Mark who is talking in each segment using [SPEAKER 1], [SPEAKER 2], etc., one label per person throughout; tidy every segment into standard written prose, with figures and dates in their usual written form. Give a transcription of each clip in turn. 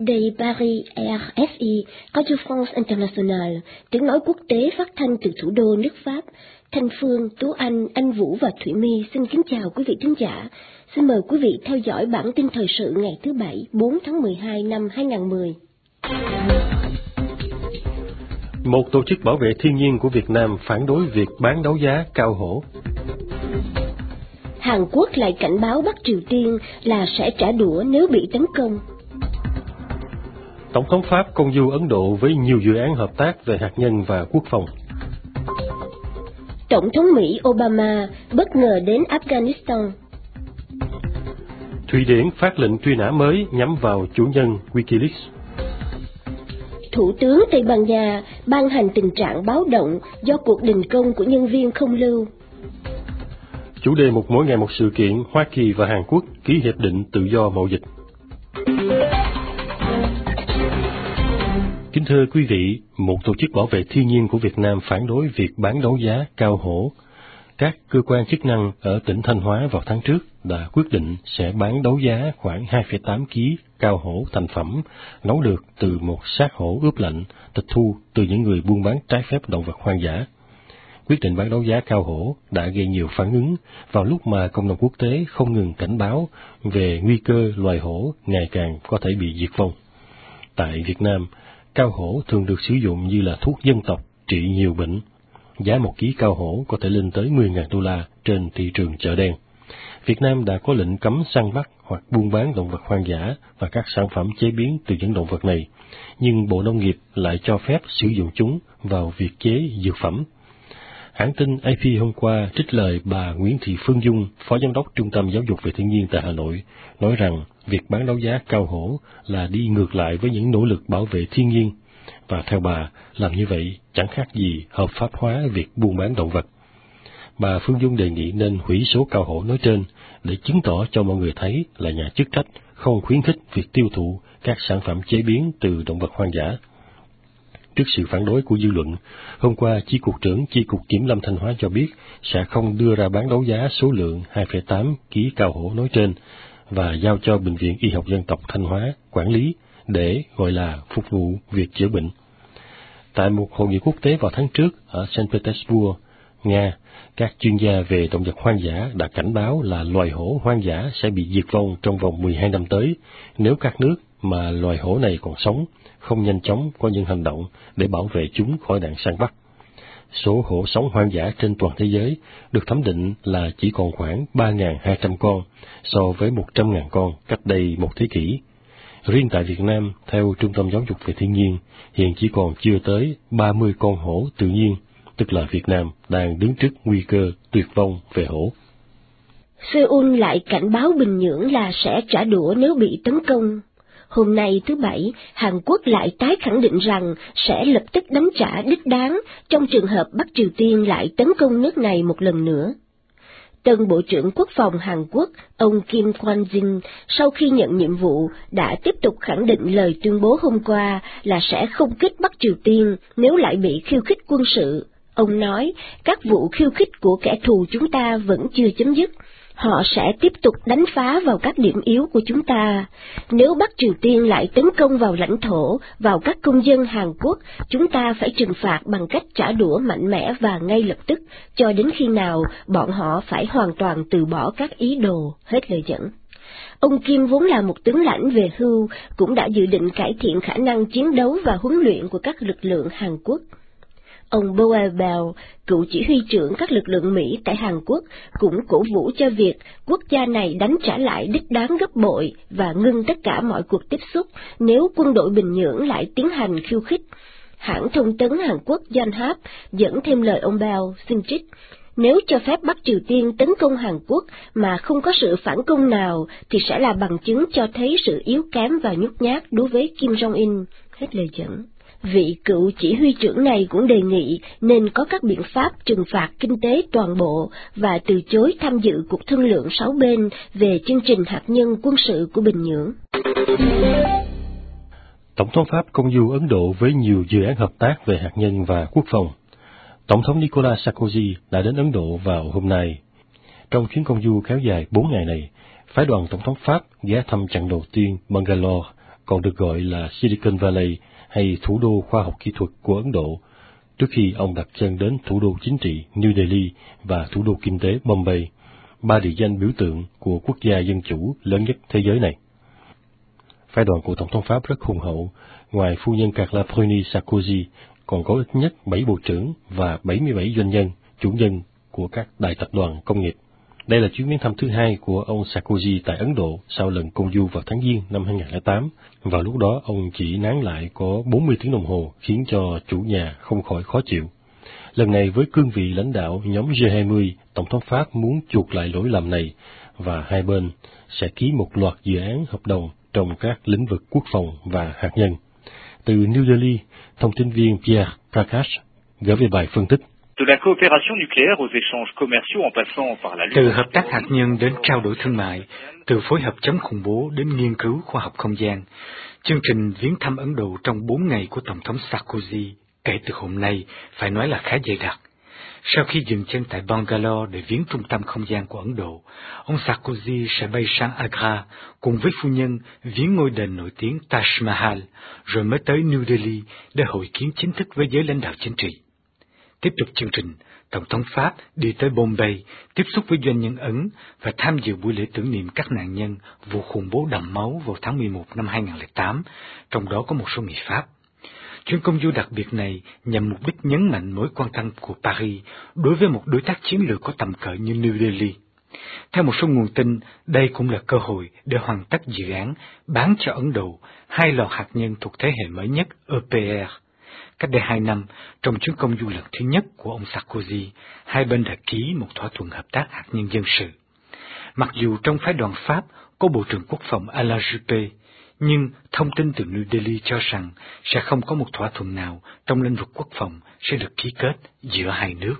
[SPEAKER 1] đây Paris RFI, Radio France International, tiếng nói quốc tế phát thanh từ thủ đô nước Pháp. Thanh Phương, Tú Anh Vũ và Thủy My xin kính chào quý vị thính giả. Xin mời quý vị theo dõi bản tin thời sự ngày thứ Bảy, 4 tháng 12 năm 2010.
[SPEAKER 2] Một tổ chức bảo vệ thiên nhiên của Việt Nam phản đối việc bán đấu giá cao hổ.
[SPEAKER 1] Hàn Quốc lại cảnh báo Bắc Triều Tiên là sẽ trả đũa nếu bị tấn công.
[SPEAKER 2] Tổng thống Pháp công du Ấn Độ với nhiều dự án hợp tác về hạt nhân và quốc phòng.
[SPEAKER 1] Tổng thống Mỹ Obama bất ngờ đến Afghanistan.
[SPEAKER 2] Thụy Điển phát lệnh truy nã mới nhắm vào chủ nhân Wikileaks.
[SPEAKER 1] Thủ tướng Tây Ban Nha ban hành tình trạng báo động do cuộc đình công của nhân viên không lưu.
[SPEAKER 2] Chủ đề một mỗi ngày một sự kiện, Hoa Kỳ và Hàn Quốc ký hiệp định tự do mậu dịch. Kính thưa quý vị, một tổ chức bảo vệ thiên nhiên của Việt Nam phản đối việc bán đấu giá cao hổ. Các cơ quan chức năng ở tỉnh Thanh Hóa vào tháng trước đã quyết định sẽ bán đấu giá khoảng 2,8 kg cao hổ thành phẩm nấu được từ một xác hổ ướp lạnh tịch thu từ những người buôn bán trái phép động vật hoang dã. Quyết định bán đấu giá cao hổ đã gây nhiều phản ứng vào lúc mà cộng đồng quốc tế không ngừng cảnh báo về nguy cơ loài hổ ngày càng có thể bị diệt vong. Tại Việt Nam, cao hổ thường được sử dụng như là thuốc dân tộc trị nhiều bệnh. Giá một ký cao hổ có thể lên tới 10.000 đô la trên thị trường chợ đen. Việt Nam đã có lệnh cấm săn bắt hoặc buôn bán động vật hoang dã và các sản phẩm chế biến từ những động vật này, nhưng Bộ Nông nghiệp lại cho phép sử dụng chúng vào việc chế dược phẩm. Hãng tin AP hôm qua trích lời bà Nguyễn Thị Phương Dung, Phó Giám đốc Trung tâm Giáo dục về Thiên nhiên tại Hà Nội, nói rằng việc bán đấu giá cao hổ là đi ngược lại với những nỗ lực bảo vệ thiên nhiên, và theo bà, làm như vậy chẳng khác gì hợp pháp hóa việc buôn bán động vật. Bà Phương Dung đề nghị nên hủy số cao hổ nói trên để chứng tỏ cho mọi người thấy là nhà chức trách không khuyến khích việc tiêu thụ các sản phẩm chế biến từ động vật hoang dã. Trước sự phản đối của dư luận, hôm qua Chi cục trưởng Chi cục Kiểm lâm Thanh Hóa cho biết sẽ không đưa ra bán đấu giá số lượng 2,8 kg cao hổ nói trên và giao cho Bệnh viện Y học Dân tộc Thanh Hóa quản lý để gọi là phục vụ việc chữa bệnh. Tại một hội nghị quốc tế vào tháng trước ở Saint Petersburg, Nga, các chuyên gia về động vật hoang dã đã cảnh báo là loài hổ hoang dã sẽ bị diệt vong trong vòng 12 năm tới nếu các nước mà loài hổ này còn sống không nhanh chóng có những hành động để bảo vệ chúng khỏi nạn săn bắt. Số hổ sống hoang dã trên toàn thế giới được thẩm định là chỉ còn khoảng 3.200 con so với 100.000 con cách đây một thế kỷ. Riêng tại Việt Nam, theo Trung tâm Giáo dục về Thiên nhiên, hiện chỉ còn chưa tới 30 con hổ tự nhiên, tức là Việt Nam đang đứng trước nguy cơ tuyệt vong về hổ.
[SPEAKER 1] Seoul lại cảnh báo Bình Nhưỡng là sẽ trả đũa nếu bị tấn công. Hôm nay thứ Bảy, Hàn Quốc lại tái khẳng định rằng sẽ lập tức đánh trả đích đáng trong trường hợp Bắc Triều Tiên lại tấn công nước này một lần nữa. Tân Bộ trưởng Quốc phòng Hàn Quốc, ông Kim Kwon-jin, sau khi nhận nhiệm vụ, đã tiếp tục khẳng định lời tuyên bố hôm qua là sẽ không kích Bắc Triều Tiên nếu lại bị khiêu khích quân sự. Ông nói, các vụ khiêu khích của kẻ thù chúng ta vẫn chưa chấm dứt. Họ sẽ tiếp tục đánh phá vào các điểm yếu của chúng ta. Nếu Bắc Triều Tiên lại tấn công vào lãnh thổ, vào các công dân Hàn Quốc, chúng ta phải trừng phạt bằng cách trả đũa mạnh mẽ và ngay lập tức, cho đến khi nào bọn họ phải hoàn toàn từ bỏ các ý đồ, hết lời dẫn. Ông Kim vốn là một tướng lãnh về hưu, cũng đã dự định cải thiện khả năng chiến đấu và huấn luyện của các lực lượng Hàn Quốc. Ông Boel Bell, cựu chỉ huy trưởng các lực lượng Mỹ tại Hàn Quốc, cũng cổ vũ cho việc quốc gia này đánh trả lại đích đáng gấp bội và ngưng tất cả mọi cuộc tiếp xúc nếu quân đội Bình Nhưỡng lại tiến hành khiêu khích. Hãng thông tấn Hàn Quốc Yonhap dẫn thêm lời ông Bell xin trích. Nếu cho phép Bắc Triều Tiên tấn công Hàn Quốc mà không có sự phản công nào thì sẽ là bằng chứng cho thấy sự yếu kém và nhút nhát đối với Kim Jong-un, hết lời dẫn. Vị cựu chỉ huy trưởng này cũng đề nghị nên có các biện pháp trừng phạt kinh tế toàn bộ và từ chối tham dự cuộc thương lượng 6 bên về chương trình hạt nhân quân sự của Bình Nhưỡng.
[SPEAKER 2] Tổng thống Pháp công du Ấn Độ với nhiều dự án hợp tác về hạt nhân và quốc phòng. Tổng thống Nicolas Sarkozy đã đến Ấn Độ vào hôm nay. Trong chuyến công du kéo dài 4 ngày này, phái đoàn Tổng thống Pháp ghé thăm chặng đầu tiên Bangalore, còn được gọi là Silicon Valley hay thủ đô khoa học kỹ thuật của Ấn Độ, trước khi ông đặt chân đến thủ đô chính trị New Delhi và thủ đô kinh tế Bombay, ba địa danh biểu tượng của quốc gia dân chủ lớn nhất thế giới này. Phái đoàn của Tổng thống Pháp rất hùng hậu, ngoài phu nhân Carla Bruni Sarkozy, còn có ít nhất 7 bộ trưởng và 77 doanh nhân, chủ nhân của các đại tập đoàn công nghiệp. Đây là chuyến viếng thăm thứ hai của ông Sarkozy tại Ấn Độ sau lần công du vào tháng Giêng năm 2008. Vào lúc đó, ông chỉ nán lại có 40 tiếng đồng hồ, khiến cho chủ nhà không khỏi khó chịu. Lần này với cương vị lãnh đạo nhóm G20, Tổng thống Pháp muốn chuộc lại lỗi lầm này và hai bên sẽ ký một loạt dự án hợp đồng trong các lĩnh vực quốc phòng và hạt nhân. Từ New Delhi, thông tin viên Pierre Prakash gửi về bài phân tích.
[SPEAKER 3] Từ hợp tác hạt nhân đến trao đổi thương mại, từ phối hợp chống khủng bố đến nghiên cứu khoa học không gian, chương trình viếng thăm Ấn Độ trong 4 ngày của Tổng thống Sarkozy kể từ hôm nay phải nói là khá dày đặc. Sau khi dừng chân tại Bangalore để viếng trung tâm không gian của Ấn Độ, ông Sarkozy sẽ bay sang Agra cùng với phu nhân viếng ngôi đền nổi tiếng Taj Mahal, rồi mới tới New Delhi để hội kiến chính thức với giới lãnh đạo chính trị. Tiếp tục chương trình, Tổng thống Pháp đi tới Bombay, tiếp xúc với doanh nhân Ấn và tham dự buổi lễ tưởng niệm các nạn nhân vụ khủng bố đẫm máu vào tháng 11 năm 2008, trong đó có một số người Pháp. Chuyến công du đặc biệt này nhằm mục đích nhấn mạnh mối quan tâm của Paris đối với một đối tác chiến lược có tầm cỡ như New Delhi. Theo một số nguồn tin, đây cũng là cơ hội để hoàn tất dự án bán cho Ấn Độ 2 lò hạt nhân thuộc thế hệ mới nhất EPR. Cách đây 2 năm, trong chuyến công du lần thứ nhất của ông Sarkozy, hai bên đã ký một thỏa thuận hợp tác hạt nhân dân sự. Mặc dù trong phái đoàn Pháp có Bộ trưởng Quốc phòng Alain Juppé, nhưng thông tin từ New Delhi cho rằng sẽ không có một thỏa thuận nào trong lĩnh vực quốc phòng sẽ được ký kết giữa hai nước.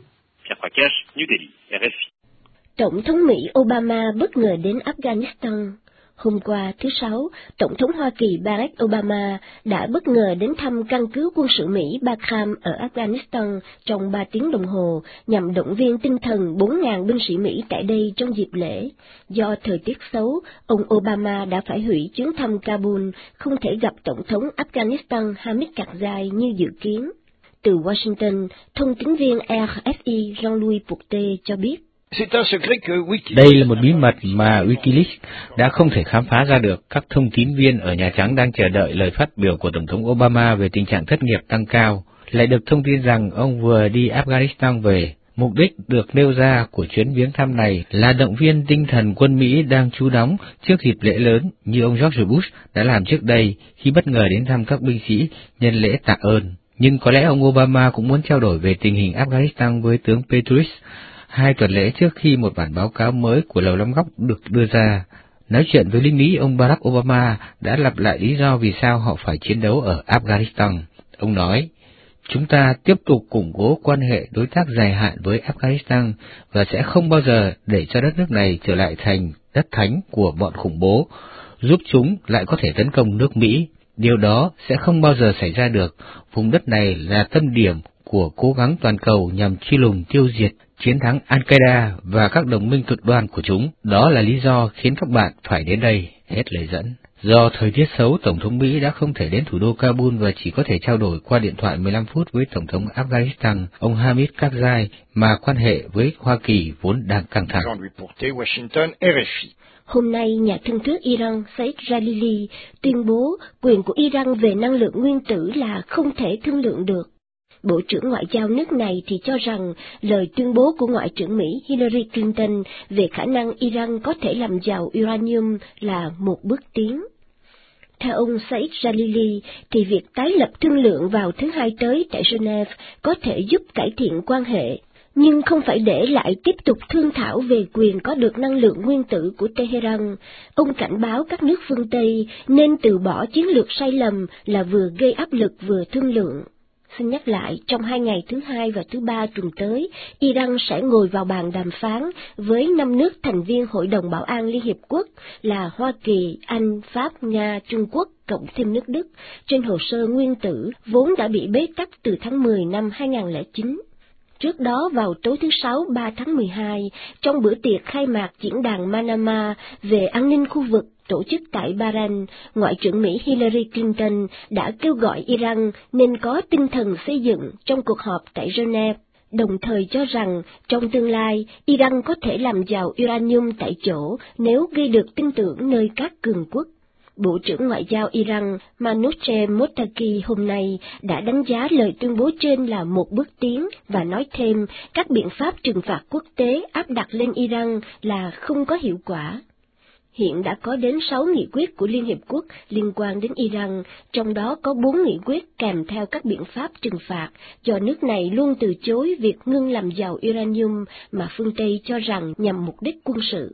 [SPEAKER 1] Tổng thống Mỹ Obama bất ngờ đến Afghanistan. Hôm qua, thứ Sáu, Tổng thống Hoa Kỳ Barack Obama đã bất ngờ đến thăm căn cứ quân sự Mỹ Bagram ở Afghanistan trong 3 tiếng đồng hồ nhằm động viên tinh thần 4.000 binh sĩ Mỹ tại đây trong dịp lễ. Do thời tiết xấu, ông Obama đã phải hủy chuyến thăm Kabul, không thể gặp Tổng thống Afghanistan Hamid Karzai như dự kiến. Từ Washington, thông tín viên RFI Jean-Louis Poutet cho biết.
[SPEAKER 4] Đây là một bí mật mà Wikileaks đã không thể khám phá ra được. Các thông tín viên ở Nhà Trắng đang chờ đợi lời phát biểu của Tổng thống Obama về tình trạng thất nghiệp tăng cao. Lại được thông tin rằng ông vừa đi Afghanistan về. Mục đích được nêu ra của chuyến viếng thăm này là động viên tinh thần quân Mỹ đang trú đóng trước dịp lễ lớn như ông George Bush đã làm trước đây khi bất ngờ đến thăm các binh sĩ nhân lễ tạ ơn. Nhưng có lẽ ông Obama cũng muốn trao đổi về tình hình Afghanistan với tướng Petraeus 2 tuần lễ trước khi một bản báo cáo mới của Lầu Năm Góc được đưa ra. Nói chuyện với lính Mỹ, ông Barack Obama đã lặp lại lý do vì sao họ phải chiến đấu ở Afghanistan. Ông nói, chúng ta tiếp tục củng cố quan hệ đối tác dài hạn với Afghanistan và sẽ không bao giờ để cho đất nước này trở lại thành đất thánh của bọn khủng bố, giúp chúng lại có thể tấn công nước Mỹ. Điều đó sẽ không bao giờ xảy ra được. Vùng đất này là tâm điểm của cố gắng toàn cầu nhằm truy lùng tiêu diệt, chiến thắng Al-Qaeda và các đồng minh cực đoan của chúng. Đó là lý do khiến các bạn phải đến đây. Hết lời dẫn. Do thời tiết xấu, Tổng thống Mỹ đã không thể đến thủ đô Kabul và chỉ có thể trao đổi qua điện thoại 15 phút với Tổng thống Afghanistan, ông Hamid Karzai, mà quan hệ với Hoa Kỳ vốn đang căng thẳng.
[SPEAKER 1] Hôm nay, nhà thương thuyết Iran Saeed Jalili tuyên bố quyền của Iran về năng lượng nguyên tử là không thể thương lượng được. Bộ trưởng Ngoại giao nước này thì cho rằng lời tuyên bố của Ngoại trưởng Mỹ Hillary Clinton về khả năng Iran có thể làm giàu uranium là một bước tiến. Theo ông Saeed Jalili, thì việc tái lập thương lượng vào thứ Hai tới tại Geneva có thể giúp cải thiện quan hệ, nhưng không phải để lại tiếp tục thương thảo về quyền có được năng lượng nguyên tử của Tehran. Ông cảnh báo các nước phương Tây nên từ bỏ chiến lược sai lầm là vừa gây áp lực vừa thương lượng. Xin nhắc lại, trong 2 ngày thứ Hai và thứ Ba tuần tới, Iran sẽ ngồi vào bàn đàm phán với 5 nước thành viên Hội đồng Bảo an Liên Hiệp Quốc là Hoa Kỳ, Anh, Pháp, Nga, Trung Quốc, cộng thêm nước Đức, trên hồ sơ nguyên tử vốn đã bị bế tắc từ tháng 10 năm 2009. Trước đó vào tối thứ Sáu 3 tháng 12, trong bữa tiệc khai mạc diễn đàn Manama về an ninh khu vực tổ chức tại Bahrain, Ngoại trưởng Mỹ Hillary Clinton đã kêu gọi Iran nên có tinh thần xây dựng trong cuộc họp tại Geneva, đồng thời cho rằng trong tương lai, Iran có thể làm giàu uranium tại chỗ nếu gây được tin tưởng nơi các cường quốc. Bộ trưởng Ngoại giao Iran Manouchev Mottaki hôm nay đã đánh giá lời tuyên bố trên là một bước tiến và nói thêm các biện pháp trừng phạt quốc tế áp đặt lên Iran là không có hiệu quả. Hiện đã có đến 6 nghị quyết của Liên Hiệp Quốc liên quan đến Iran, trong đó có 4 nghị quyết kèm theo các biện pháp trừng phạt, do nước này luôn từ chối việc ngưng làm giàu uranium mà phương Tây cho rằng nhằm mục đích quân sự.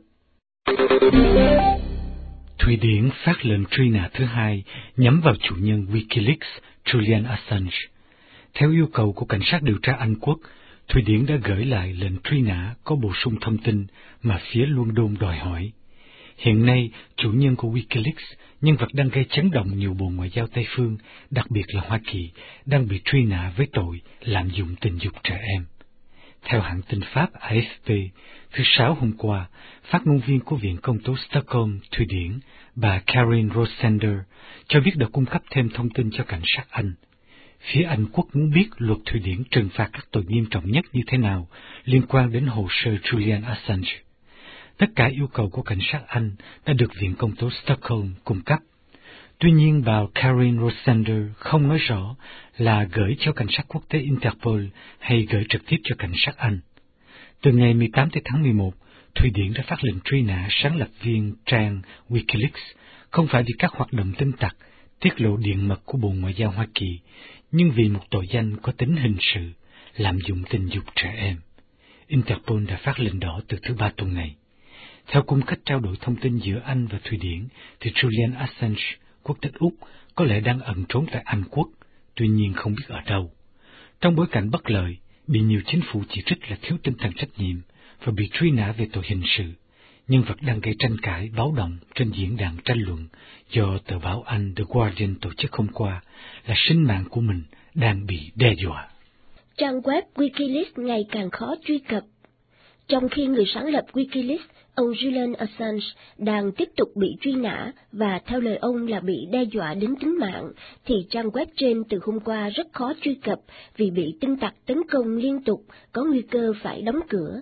[SPEAKER 3] Thụy Điển phát lệnh truy nã thứ hai nhắm vào chủ nhân Wikileaks Julian Assange. Theo yêu cầu của cảnh sát điều tra Anh Quốc, Thụy Điển đã gửi lại lệnh truy nã có bổ sung thông tin mà phía London đòi hỏi. Hiện nay, chủ nhân của Wikileaks, nhân vật đang gây chấn động nhiều bộ ngoại giao Tây phương, đặc biệt là Hoa Kỳ, đang bị truy nã với tội lạm dụng tình dục trẻ em. Theo hãng tin Pháp AFP, thứ Sáu hôm qua, phát ngôn viên của Viện Công tố Stockholm, Thụy Điển, bà Karin Rosander, cho biết đã cung cấp thêm thông tin cho cảnh sát Anh. Phía Anh Quốc muốn biết luật Thụy Điển trừng phạt các tội nghiêm trọng nhất như thế nào liên quan đến hồ sơ Julian Assange. Tất cả yêu cầu của cảnh sát Anh đã được Viện Công tố Stockholm cung cấp. Tuy nhiên, bà Karin Rosander không nói rõ là gửi cho cảnh sát quốc tế Interpol hay gửi trực tiếp cho cảnh sát Anh. Từ ngày 18 tháng 11, Thụy Điển đã phát lệnh truy nã sáng lập viên trang Wikileaks, không phải vì các hoạt động tin tặc, tiết lộ điện mật của Bộ Ngoại giao Hoa Kỳ, nhưng vì một tội danh có tính hình sự, lạm dụng tình dục trẻ em. Interpol đã phát lệnh đỏ từ thứ Ba tuần này. Theo cung cách trao đổi thông tin giữa Anh và Thụy Điển, thì Julian Assange, quốc tịch Úc, có lẽ đang ẩn trốn tại Anh Quốc, tuy nhiên không biết ở đâu. Trong bối cảnh bất lợi, bị nhiều chính phủ chỉ trích là thiếu tinh thần trách nhiệm và bị truy nã về tội hình sự, nhân vật đang gây tranh cãi báo động trên diễn đàn tranh luận do tờ báo Anh The Guardian tổ chức hôm qua là sinh mạng của mình đang bị đe dọa.
[SPEAKER 1] Trang web Wikileaks ngày càng khó truy cập. Trong khi người sáng lập Wikileaks, ông Julian Assange đang tiếp tục bị truy nã và theo lời ông là bị đe dọa đến tính mạng, thì trang web trên từ hôm qua rất khó truy cập vì bị tin tặc tấn công liên tục, có nguy cơ phải đóng cửa.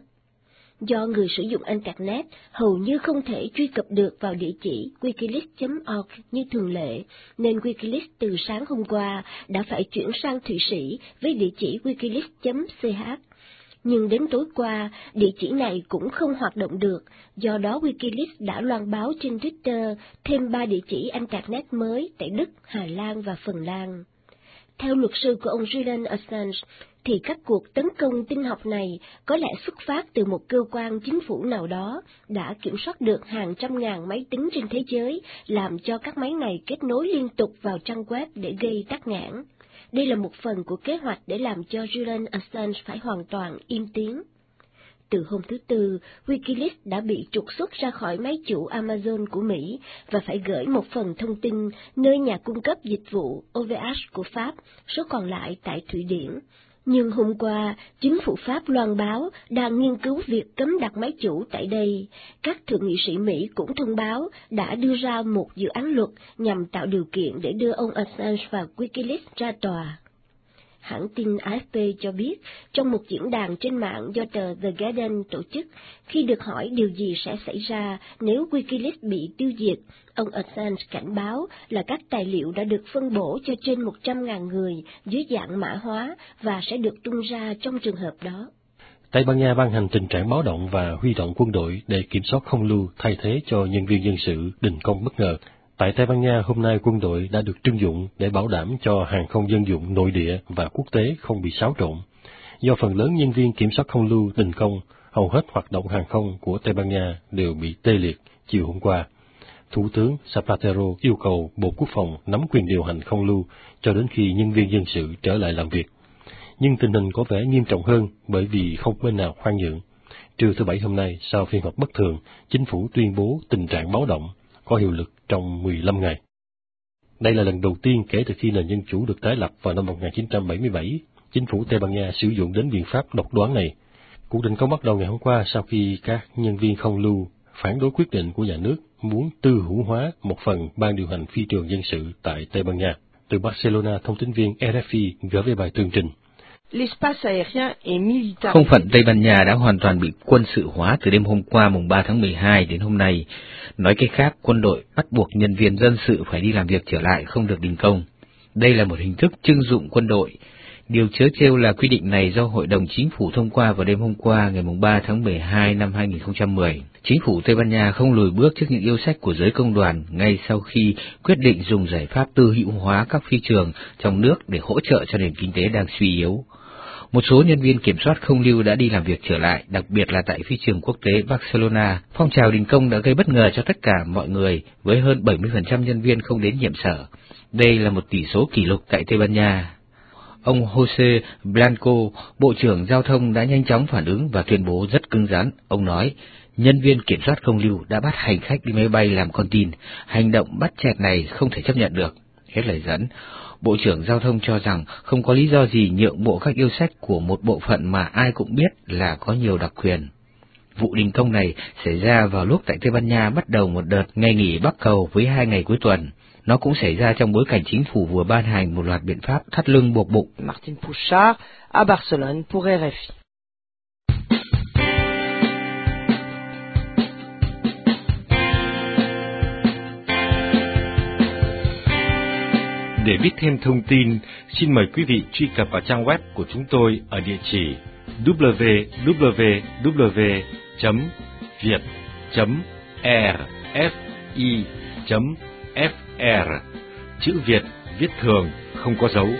[SPEAKER 1] Do người sử dụng Internet hầu như không thể truy cập được vào địa chỉ wikileaks.org như thường lệ, nên Wikileaks từ sáng hôm qua đã phải chuyển sang Thụy Sĩ với địa chỉ wikileaks.ch. Nhưng đến tối qua, địa chỉ này cũng không hoạt động được, do đó Wikileaks đã loan báo trên Twitter thêm 3 địa chỉ Internet mới tại Đức, Hà Lan và Phần Lan. Theo luật sư của ông Julian Assange, thì các cuộc tấn công tin học này có lẽ xuất phát từ một cơ quan chính phủ nào đó đã kiểm soát được hàng trăm ngàn máy tính trên thế giới, làm cho các máy này kết nối liên tục vào trang web để gây tắc nghẽn. Đây là một phần của kế hoạch để làm cho Julian Assange phải hoàn toàn im tiếng. Từ hôm thứ Tư, Wikileaks đã bị trục xuất ra khỏi máy chủ Amazon của Mỹ và phải gửi một phần thông tin nơi nhà cung cấp dịch vụ OVH của Pháp, số còn lại tại Thụy Điển. Nhưng hôm qua, chính phủ Pháp loan báo đang nghiên cứu việc cấm đặt máy chủ tại đây. Các thượng nghị sĩ Mỹ cũng thông báo đã đưa ra một dự án luật nhằm tạo điều kiện để đưa ông Assange và Wikileaks ra tòa. Hãng tin AFP cho biết, trong một diễn đàn trên mạng do tờ The Guardian tổ chức, khi được hỏi điều gì sẽ xảy ra nếu Wikileaks bị tiêu diệt, ông Assange cảnh báo là các tài liệu đã được phân bổ cho trên 100.000 người dưới dạng mã hóa và sẽ được tung ra trong trường hợp đó.
[SPEAKER 2] Tây Ban Nha ban hành tình trạng báo động và huy động quân đội để kiểm soát không lưu thay thế cho nhân viên dân sự đình công bất ngờ. Tại Tây Ban Nha, hôm nay quân đội đã được trưng dụng để bảo đảm cho hàng không dân dụng nội địa và quốc tế không bị xáo trộn. Do phần lớn nhân viên kiểm soát không lưu đình công, hầu hết hoạt động hàng không của Tây Ban Nha đều bị tê liệt chiều hôm qua. Thủ tướng Zapatero yêu cầu Bộ Quốc phòng nắm quyền điều hành không lưu cho đến khi nhân viên dân sự trở lại làm việc. Nhưng tình hình có vẻ nghiêm trọng hơn bởi vì không bên nào khoan nhượng. Trưa thứ Bảy hôm nay, sau phiên họp bất thường, chính phủ tuyên bố tình trạng báo động, có hiệu lực trong 15 ngày. Đây là lần đầu tiên kể từ khi nền dân chủ được tái lập vào năm 1977, chính phủ Tây Ban Nha sử dụng đến biện pháp độc đoán này. Cuộc đình công bắt đầu ngày hôm qua sau khi các nhân viên không lưu phản đối quyết định của nhà nước muốn tư hữu hóa một phần ban điều hành phi trường dân sự tại Tây Ban Nha. Từ Barcelona, thông tín viên RFI gửi về bài tường trình.
[SPEAKER 4] Không phận Tây Ban Nha đã hoàn toàn bị quân sự hóa từ đêm hôm qua mùng 3 tháng 12 đến hôm nay. Nói cách khác, quân đội bắt buộc nhân viên dân sự phải đi làm việc trở lại, không được đình công. Đây là một hình thức trưng dụng quân đội. Điều trớ trêu là quy định này do Hội đồng Chính phủ thông qua vào đêm hôm qua ngày mùng 3 tháng 12 năm 2010. Chính phủ Tây Ban Nha không lùi bước trước những yêu sách của giới công đoàn ngay sau khi quyết định dùng giải pháp tư hữu hóa các phi trường trong nước để hỗ trợ cho nền kinh tế đang suy yếu. Một số nhân viên kiểm soát không lưu đã đi làm việc trở lại, đặc biệt là tại phi trường quốc tế Barcelona. Phong trào đình công đã gây bất ngờ cho tất cả mọi người, với hơn 70% nhân viên không đến nhiệm sở. Đây là một tỷ số kỷ lục tại Tây Ban Nha. Ông José Blanco, Bộ trưởng Giao thông đã nhanh chóng phản ứng và tuyên bố rất cứng rắn. Ông nói, nhân viên kiểm soát không lưu đã bắt hành khách đi máy bay làm con tin. Hành động bắt chẹt này không thể chấp nhận được. Hết lời dẫn. Bộ trưởng Giao thông cho rằng không có lý do gì nhượng bộ các yêu sách của một bộ phận mà ai cũng biết là có nhiều đặc quyền. Vụ đình công này xảy ra vào lúc tại Tây Ban Nha bắt đầu một đợt ngày nghỉ Bắc Cầu với 2 ngày cuối tuần. Nó cũng xảy ra trong bối cảnh chính phủ vừa ban hành một loạt biện pháp thắt lưng buộc bụng.
[SPEAKER 5] Martín Pouchard, à Barcelone pour RFI.
[SPEAKER 2] Để biết thêm thông tin, xin mời quý vị truy cập vào trang web của chúng tôi ở địa chỉ www.viet.rfi.fr. Chữ Việt viết thường, không có dấu.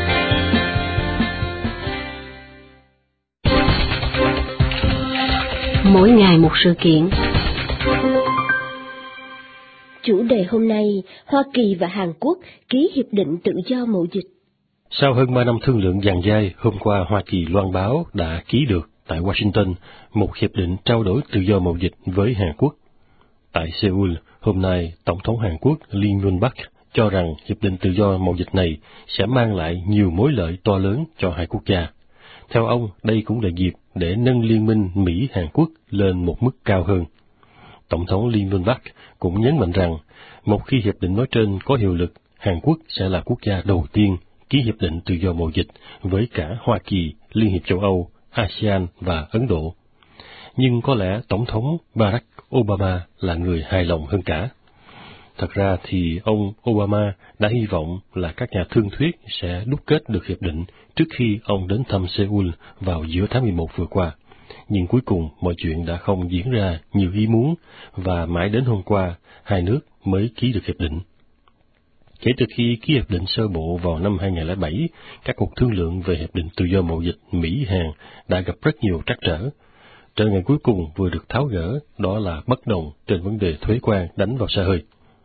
[SPEAKER 1] Mỗi ngày một sự kiện. Chủ đề hôm nay, Hoa Kỳ và Hàn Quốc ký hiệp định tự do mậu dịch.
[SPEAKER 2] Sau hơn 3 năm thương lượng dằng dai, hôm qua Hoa Kỳ loan báo đã ký được tại Washington một hiệp định trao đổi tự do mậu dịch với Hàn Quốc. Tại Seoul, hôm nay, Tổng thống Hàn Quốc Lee Myung-bak cho rằng hiệp định tự do mậu dịch này sẽ mang lại nhiều mối lợi to lớn cho hai quốc gia. Theo ông, đây cũng là dịp để nâng liên minh Mỹ-Hàn Quốc lên một mức cao hơn. Tổng thống Lee Myung-bak cũng nhấn mạnh rằng, một khi hiệp định nói trên có hiệu lực, Hàn Quốc sẽ là quốc gia đầu tiên ký hiệp định tự do mậu dịch với cả Hoa Kỳ, Liên hiệp châu Âu, ASEAN và Ấn Độ. Nhưng có lẽ Tổng thống Barack Obama là người hài lòng hơn cả. Thật ra thì ông Obama đã hy vọng là các nhà thương thuyết sẽ đúc kết được hiệp định trước khi ông đến thăm Seoul vào giữa tháng 11 vừa qua. Nhưng cuối cùng mọi chuyện đã không diễn ra như ý muốn và mãi đến hôm qua hai nước mới ký được hiệp định. Kể từ khi ký hiệp định sơ bộ vào năm 2007, các cuộc thương lượng về hiệp định tự do mậu dịch Mỹ-Hàn đã gặp rất nhiều trắc trở. Trở ngại cuối cùng vừa được tháo gỡ, đó là bất đồng trên vấn đề thuế quan đánh vào xe hơi.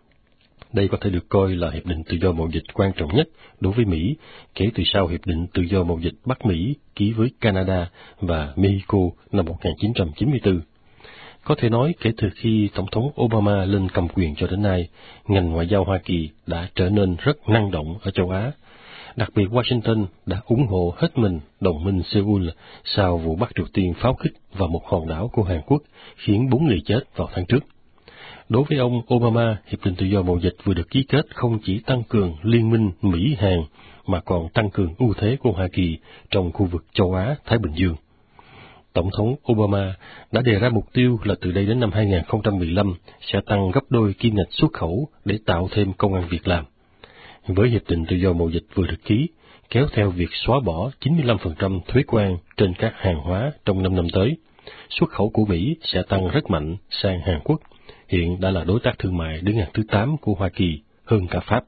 [SPEAKER 2] Đây có thể được coi là hiệp định tự do mậu dịch quan trọng nhất đối với Mỹ kể từ sau hiệp định tự do mậu dịch Bắc Mỹ ký với Canada và Mexico năm 1994. Có thể nói kể từ khi Tổng thống Obama lên cầm quyền cho đến nay, ngành ngoại giao Hoa Kỳ đã trở nên rất năng động ở châu Á. Đặc biệt Washington đã ủng hộ hết mình đồng minh Seoul sau vụ Bắc Triều Tiên pháo kích vào một hòn đảo của Hàn Quốc khiến 4 người chết vào tháng trước. Đối với ông Obama, hiệp định tự do mậu dịch vừa được ký kết không chỉ tăng cường liên minh Mỹ-Hàn mà còn tăng cường ưu thế của Hoa Kỳ trong khu vực châu Á-Thái Bình Dương. Tổng thống Obama đã đề ra mục tiêu là từ đây đến năm 2015 sẽ tăng gấp đôi kim ngạch xuất khẩu để tạo thêm công ăn việc làm. Với hiệp định tự do mậu dịch vừa được ký, kéo theo việc xóa bỏ 95% thuế quan trên các hàng hóa trong 5 năm tới, xuất khẩu của Mỹ sẽ tăng rất mạnh sang Hàn Quốc, hiện đã là đối tác thương mại đứng hàng thứ 8 của Hoa Kỳ, hơn cả Pháp.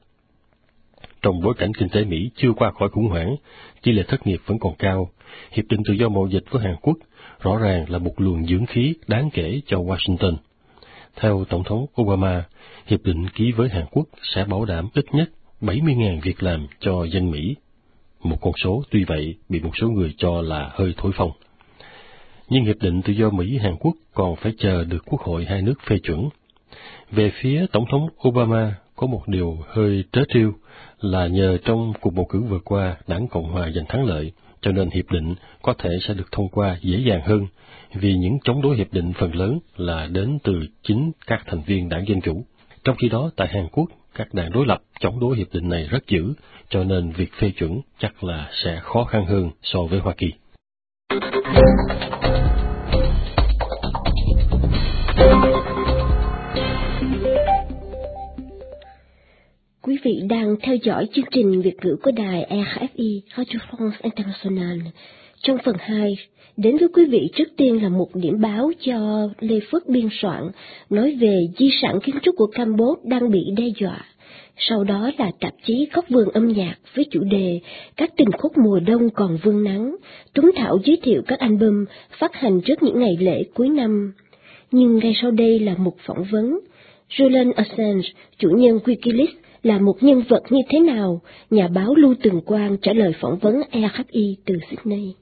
[SPEAKER 2] Trong bối cảnh kinh tế Mỹ chưa qua khỏi khủng hoảng, tỷ lệ thất nghiệp vẫn còn cao, hiệp định tự do mậu dịch với Hàn Quốc rõ ràng là một luồng dưỡng khí đáng kể cho Washington. Theo Tổng thống Obama, hiệp định ký với Hàn Quốc sẽ bảo đảm ít nhất 70.000 việc làm cho dân Mỹ. Một con số tuy vậy bị một số người cho là hơi thổi phồng. Nhưng hiệp định tự do Mỹ-Hàn Quốc còn phải chờ được Quốc hội hai nước phê chuẩn. Về phía Tổng thống Obama có một điều hơi trớ trêu là nhờ trong cuộc bầu cử vừa qua Đảng Cộng Hòa giành thắng lợi, cho nên hiệp định có thể sẽ được thông qua dễ dàng hơn, vì những chống đối hiệp định phần lớn là đến từ chính các thành viên đảng Dân Chủ. Trong khi đó, tại Hàn Quốc, các đảng đối lập chống đối hiệp định này rất dữ, cho nên việc phê chuẩn chắc là sẽ khó khăn hơn so với Hoa Kỳ.
[SPEAKER 1] Quý vị đang theo dõi chương trình Việt ngữ của đài RFI, Radio France International. Trong phần 2, đến với quý vị trước tiên là một điểm báo do Lê Phước biên soạn, nói về di sản kiến trúc của Campuchia đang bị đe dọa. Sau đó là tạp chí Góc vườn âm nhạc với chủ đề Các tình khúc mùa đông còn vương nắng. Tuấn Thảo giới thiệu các album phát hành trước những ngày lễ cuối năm. Nhưng ngay sau đây là một phỏng vấn. Julian Assange, chủ nhân Wikileaks, là một nhân vật như thế nào? Nhà báo Lưu Tường Quang trả lời phỏng vấn RFI từ Sydney.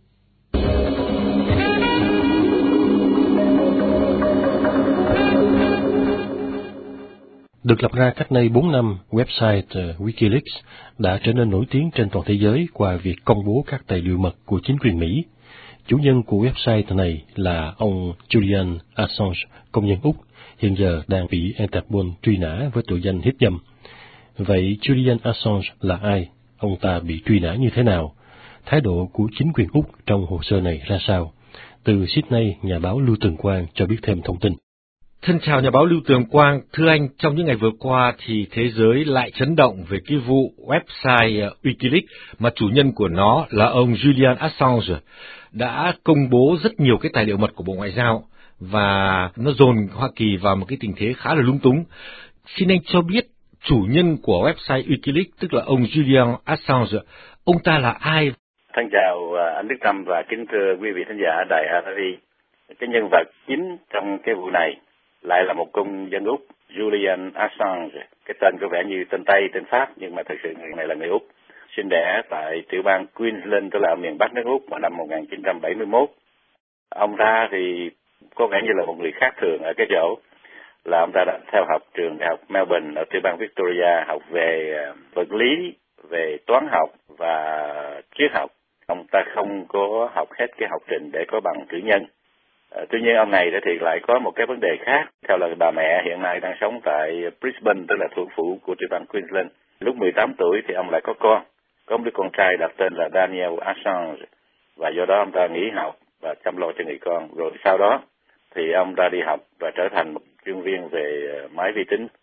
[SPEAKER 2] Được lập ra cách đây 4 năm, website Wikileaks đã trở nên nổi tiếng trên toàn thế giới qua việc công bố các tài liệu mật của chính quyền Mỹ. Chủ nhân của website này là ông Julian Assange, công dân Úc, hiện giờ đang bị Interpol truy nã với tội danh hiếp dâm. Vậy Julian Assange là ai? Ông ta bị truy nã như thế nào? Thái độ của chính quyền Úc trong hồ sơ này ra sao? Từ Sydney, nhà báo Lưu Tường Quang cho biết thêm thông tin.
[SPEAKER 6] Thân chào nhà báo Lưu Tường Quang. Thưa anh, trong những ngày vừa qua thì thế giới lại chấn động về cái vụ website Wikileaks mà chủ nhân của nó là ông Julian Assange đã công bố rất nhiều cái tài liệu mật của Bộ Ngoại giao, và nó dồn Hoa Kỳ vào một cái tình thế khá là lung túng. Xin anh cho biết chủ nhân của website Wikileaks, tức là ông Julian Assange, ông ta là ai?
[SPEAKER 7] Thân chào anh Đức Trâm và kính thưa quý vị thính giả đài RFI. Cái nhân vật chính trong cái vụ này lại là một công dân Úc, Julian Assange. Cái tên có vẻ như tên Tây, tên Pháp, nhưng mà thực sự người này là người Úc. Sinh đẻ tại tiểu bang Queensland, tức là ở miền Bắc nước Úc vào năm 1971. Ông ta thì có vẻ như là một người khác thường ở cái chỗ là ông ta đã theo học trường đại học Melbourne ở tiểu bang Victoria, học về vật lý, về toán học và triết học. Ông ta không có học hết cái học trình để có bằng cử nhân. Tuy nhiên ông này thì lại có một cái vấn đề khác. Theo lời bà mẹ hiện nay đang sống tại Brisbane, tức là thủ phủ của tiểu bang Queensland. Lúc 18 tuổi thì ông lại có con. Có một đứa con trai đặt tên là Daniel Assange. Và do đó ông ta nghỉ học và chăm lo cho người con. Rồi sau đó thì ông ta đi học và trở thành một chuyên viên về máy vi tính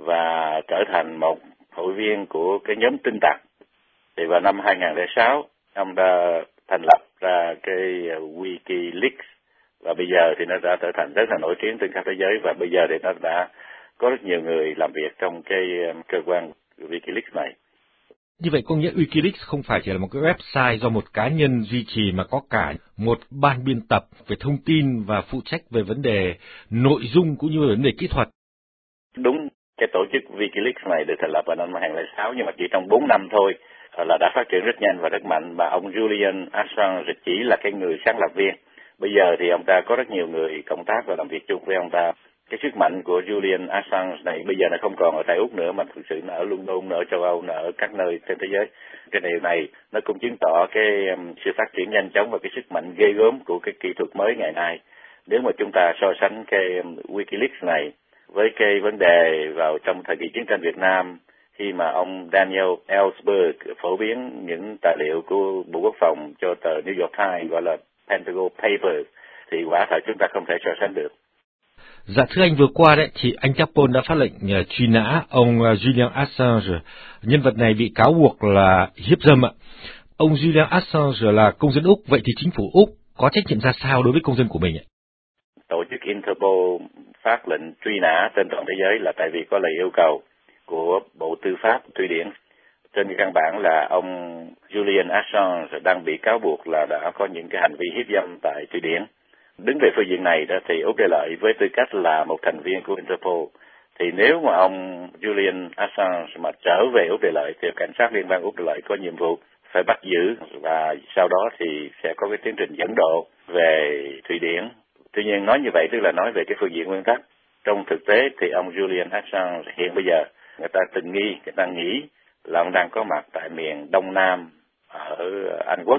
[SPEAKER 7] và trở thành một hội viên của cái nhóm tin tặc. Thì vào năm 2006 ông ta thành lập ra cái Wikileaks, và bây giờ thì nó đã trở thành rất là nổi tiếng trên khắp thế giới, và bây giờ thì nó đã có rất nhiều người làm việc trong cái cơ quan Wikileaks này.
[SPEAKER 6] Như vậy có nghĩa Wikileaks không phải chỉ là một cái website do một cá nhân duy trì, mà có cả một ban biên tập về thông tin và phụ trách về vấn đề nội dung cũng như vấn đề kỹ thuật.
[SPEAKER 7] Đúng, cái tổ chức Wikileaks này được thành lập vào năm 2006, nhưng mà chỉ trong 4 năm thôi là đã phát triển rất nhanh và rất mạnh, mà ông Julian Assange chỉ là cái người sáng lập viên. Bây giờ thì ông ta có rất nhiều người cộng tác và làm việc chung với ông ta. Cái sức mạnh của Julian Assange này bây giờ nó không còn ở tại Úc nữa, mà thực sự nó ở London, nó ở châu Âu, nó ở các nơi trên thế giới. Cái điều này nó cũng chứng tỏ cái sự phát triển nhanh chóng và cái sức mạnh ghê gớm của cái kỹ thuật mới ngày nay. Nếu mà chúng ta so sánh cái Wikileaks này với cái vấn đề vào trong thời kỳ chiến tranh Việt Nam, khi mà ông Daniel Ellsberg phổ biến những tài liệu của Bộ Quốc phòng cho tờ New York Times gọi là Pentagon Papers, thì quả thật chúng ta không thể so sánh được.
[SPEAKER 6] Dạ thưa anh, vừa qua đấy thì anh Interpol đã phát lệnh truy nã ông Julian Assange. Nhân vật này bị cáo buộc là hiếp dâm ạ. Ông Julian Assange là công dân Úc, vậy thì chính phủ Úc có trách nhiệm ra sao đối với công dân của mình ạ?
[SPEAKER 7] Tổ chức Interpol phát lệnh truy nã trên toàn thế giới là tại vì có lời yêu cầu của Bộ Tư pháp Thụy Điển. Trên căn bản là ông Julian Assange đang bị cáo buộc là đã có những cái hành vi hiếp dâm tại Thụy Điển. Đứng về phương diện này đó thì Úc Đại Lợi với tư cách là một thành viên của Interpol, thì nếu mà ông Julian Assange mà trở về Úc Đại Lợi thì cảnh sát liên bang Úc Đại Lợi có nhiệm vụ phải bắt giữ, và sau đó thì sẽ có cái tiến trình dẫn độ về Thụy Điển. Tuy nhiên nói như vậy tức là nói về cái phương diện nguyên tắc. Trong thực tế thì ông Julian Assange hiện bây giờ người ta tình nghi, người ta nghĩ là ông đang có mặt tại miền Đông Nam ở Anh Quốc.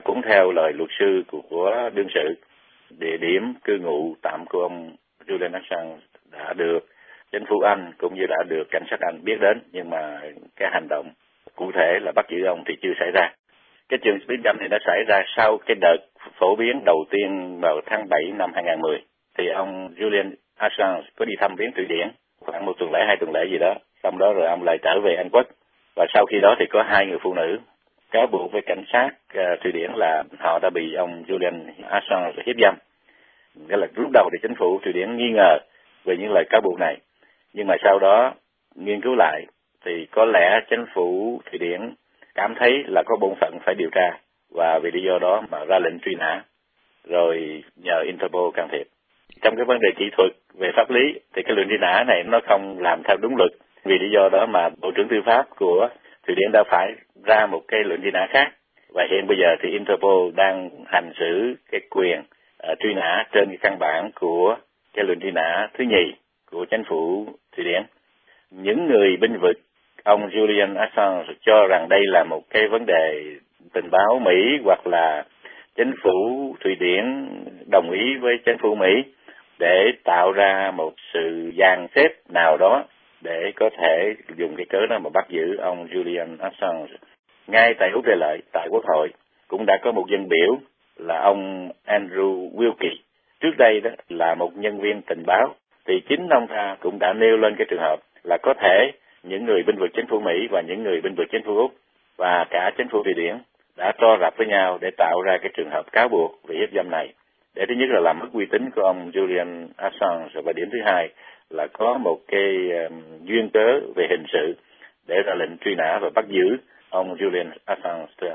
[SPEAKER 7] Cũng theo lời luật sư của đương sự, địa điểm cư ngụ tạm của ông Julian Assange đã được chính phủ Anh cũng như đã được cảnh sát Anh biết đến, nhưng mà cái hành động cụ thể là bắt giữ ông thì chưa xảy ra. Cái trường hợp bí này đã xảy ra sau cái đợt phổ biến đầu tiên vào tháng 7 năm 2010. Thì ông Julian Assange có đi thăm viếng Thụy Điển khoảng 1 tuần lễ, 2 tuần lễ gì đó. Xong đó rồi ông lại trở về Anh Quốc. Và sau khi đó thì có 2 người phụ nữ cáo buộc với cảnh sát Thụy Điển là họ đã bị ông Julian Assange hiếp dâm. Nghĩa là lúc đầu thì chính phủ Thụy Điển nghi ngờ về những lời cáo buộc này. Nhưng mà sau đó nghiên cứu lại thì có lẽ chính phủ Thụy Điển cảm thấy là có bổn phận phải điều tra, và vì lý do đó mà ra lệnh truy nã, rồi nhờ Interpol can thiệp. Trong cái vấn đề kỹ thuật về pháp lý thì cái lệnh truy nã này nó không làm theo đúng luật, vì lý do đó mà Bộ trưởng Tư pháp của Thụy Điển đã phải ra một cái lệnh truy nã khác, và hiện bây giờ thì Interpol đang hành xử cái quyền truy nã trên cái căn bản của cái lệnh truy nã thứ nhì của chính phủ Thụy Điển. Những người bênh vực ông Julian Assange cho rằng đây là một cái vấn đề tình báo Mỹ, hoặc là chính phủ Thụy Điển đồng ý với chính phủ Mỹ để tạo ra một sự dàn xếp nào đó để có thể dùng cái cớ đó mà bắt giữ ông Julian Assange. Ngay tại Úc Đại Lợi, tại Quốc hội cũng đã có một dân biểu là ông Andrew Wilkie. Trước đây đó là một nhân viên tình báo, thì chính ông ta cũng đã nêu lên cái trường hợp là có thể những người bênh vực chính phủ Mỹ và những người bênh vực chính phủ Úc và cả chính phủ Thụy Điển đã tro rạp với nhau để tạo ra cái trường hợp cáo buộc về hiếp dâm này. Để thứ nhất là làm mất uy tín của ông Julian Assange, và điểm thứ hai là có một cái duyên cớ về hình sự để ra lệnh truy nã và bắt giữ ông Julian Assange.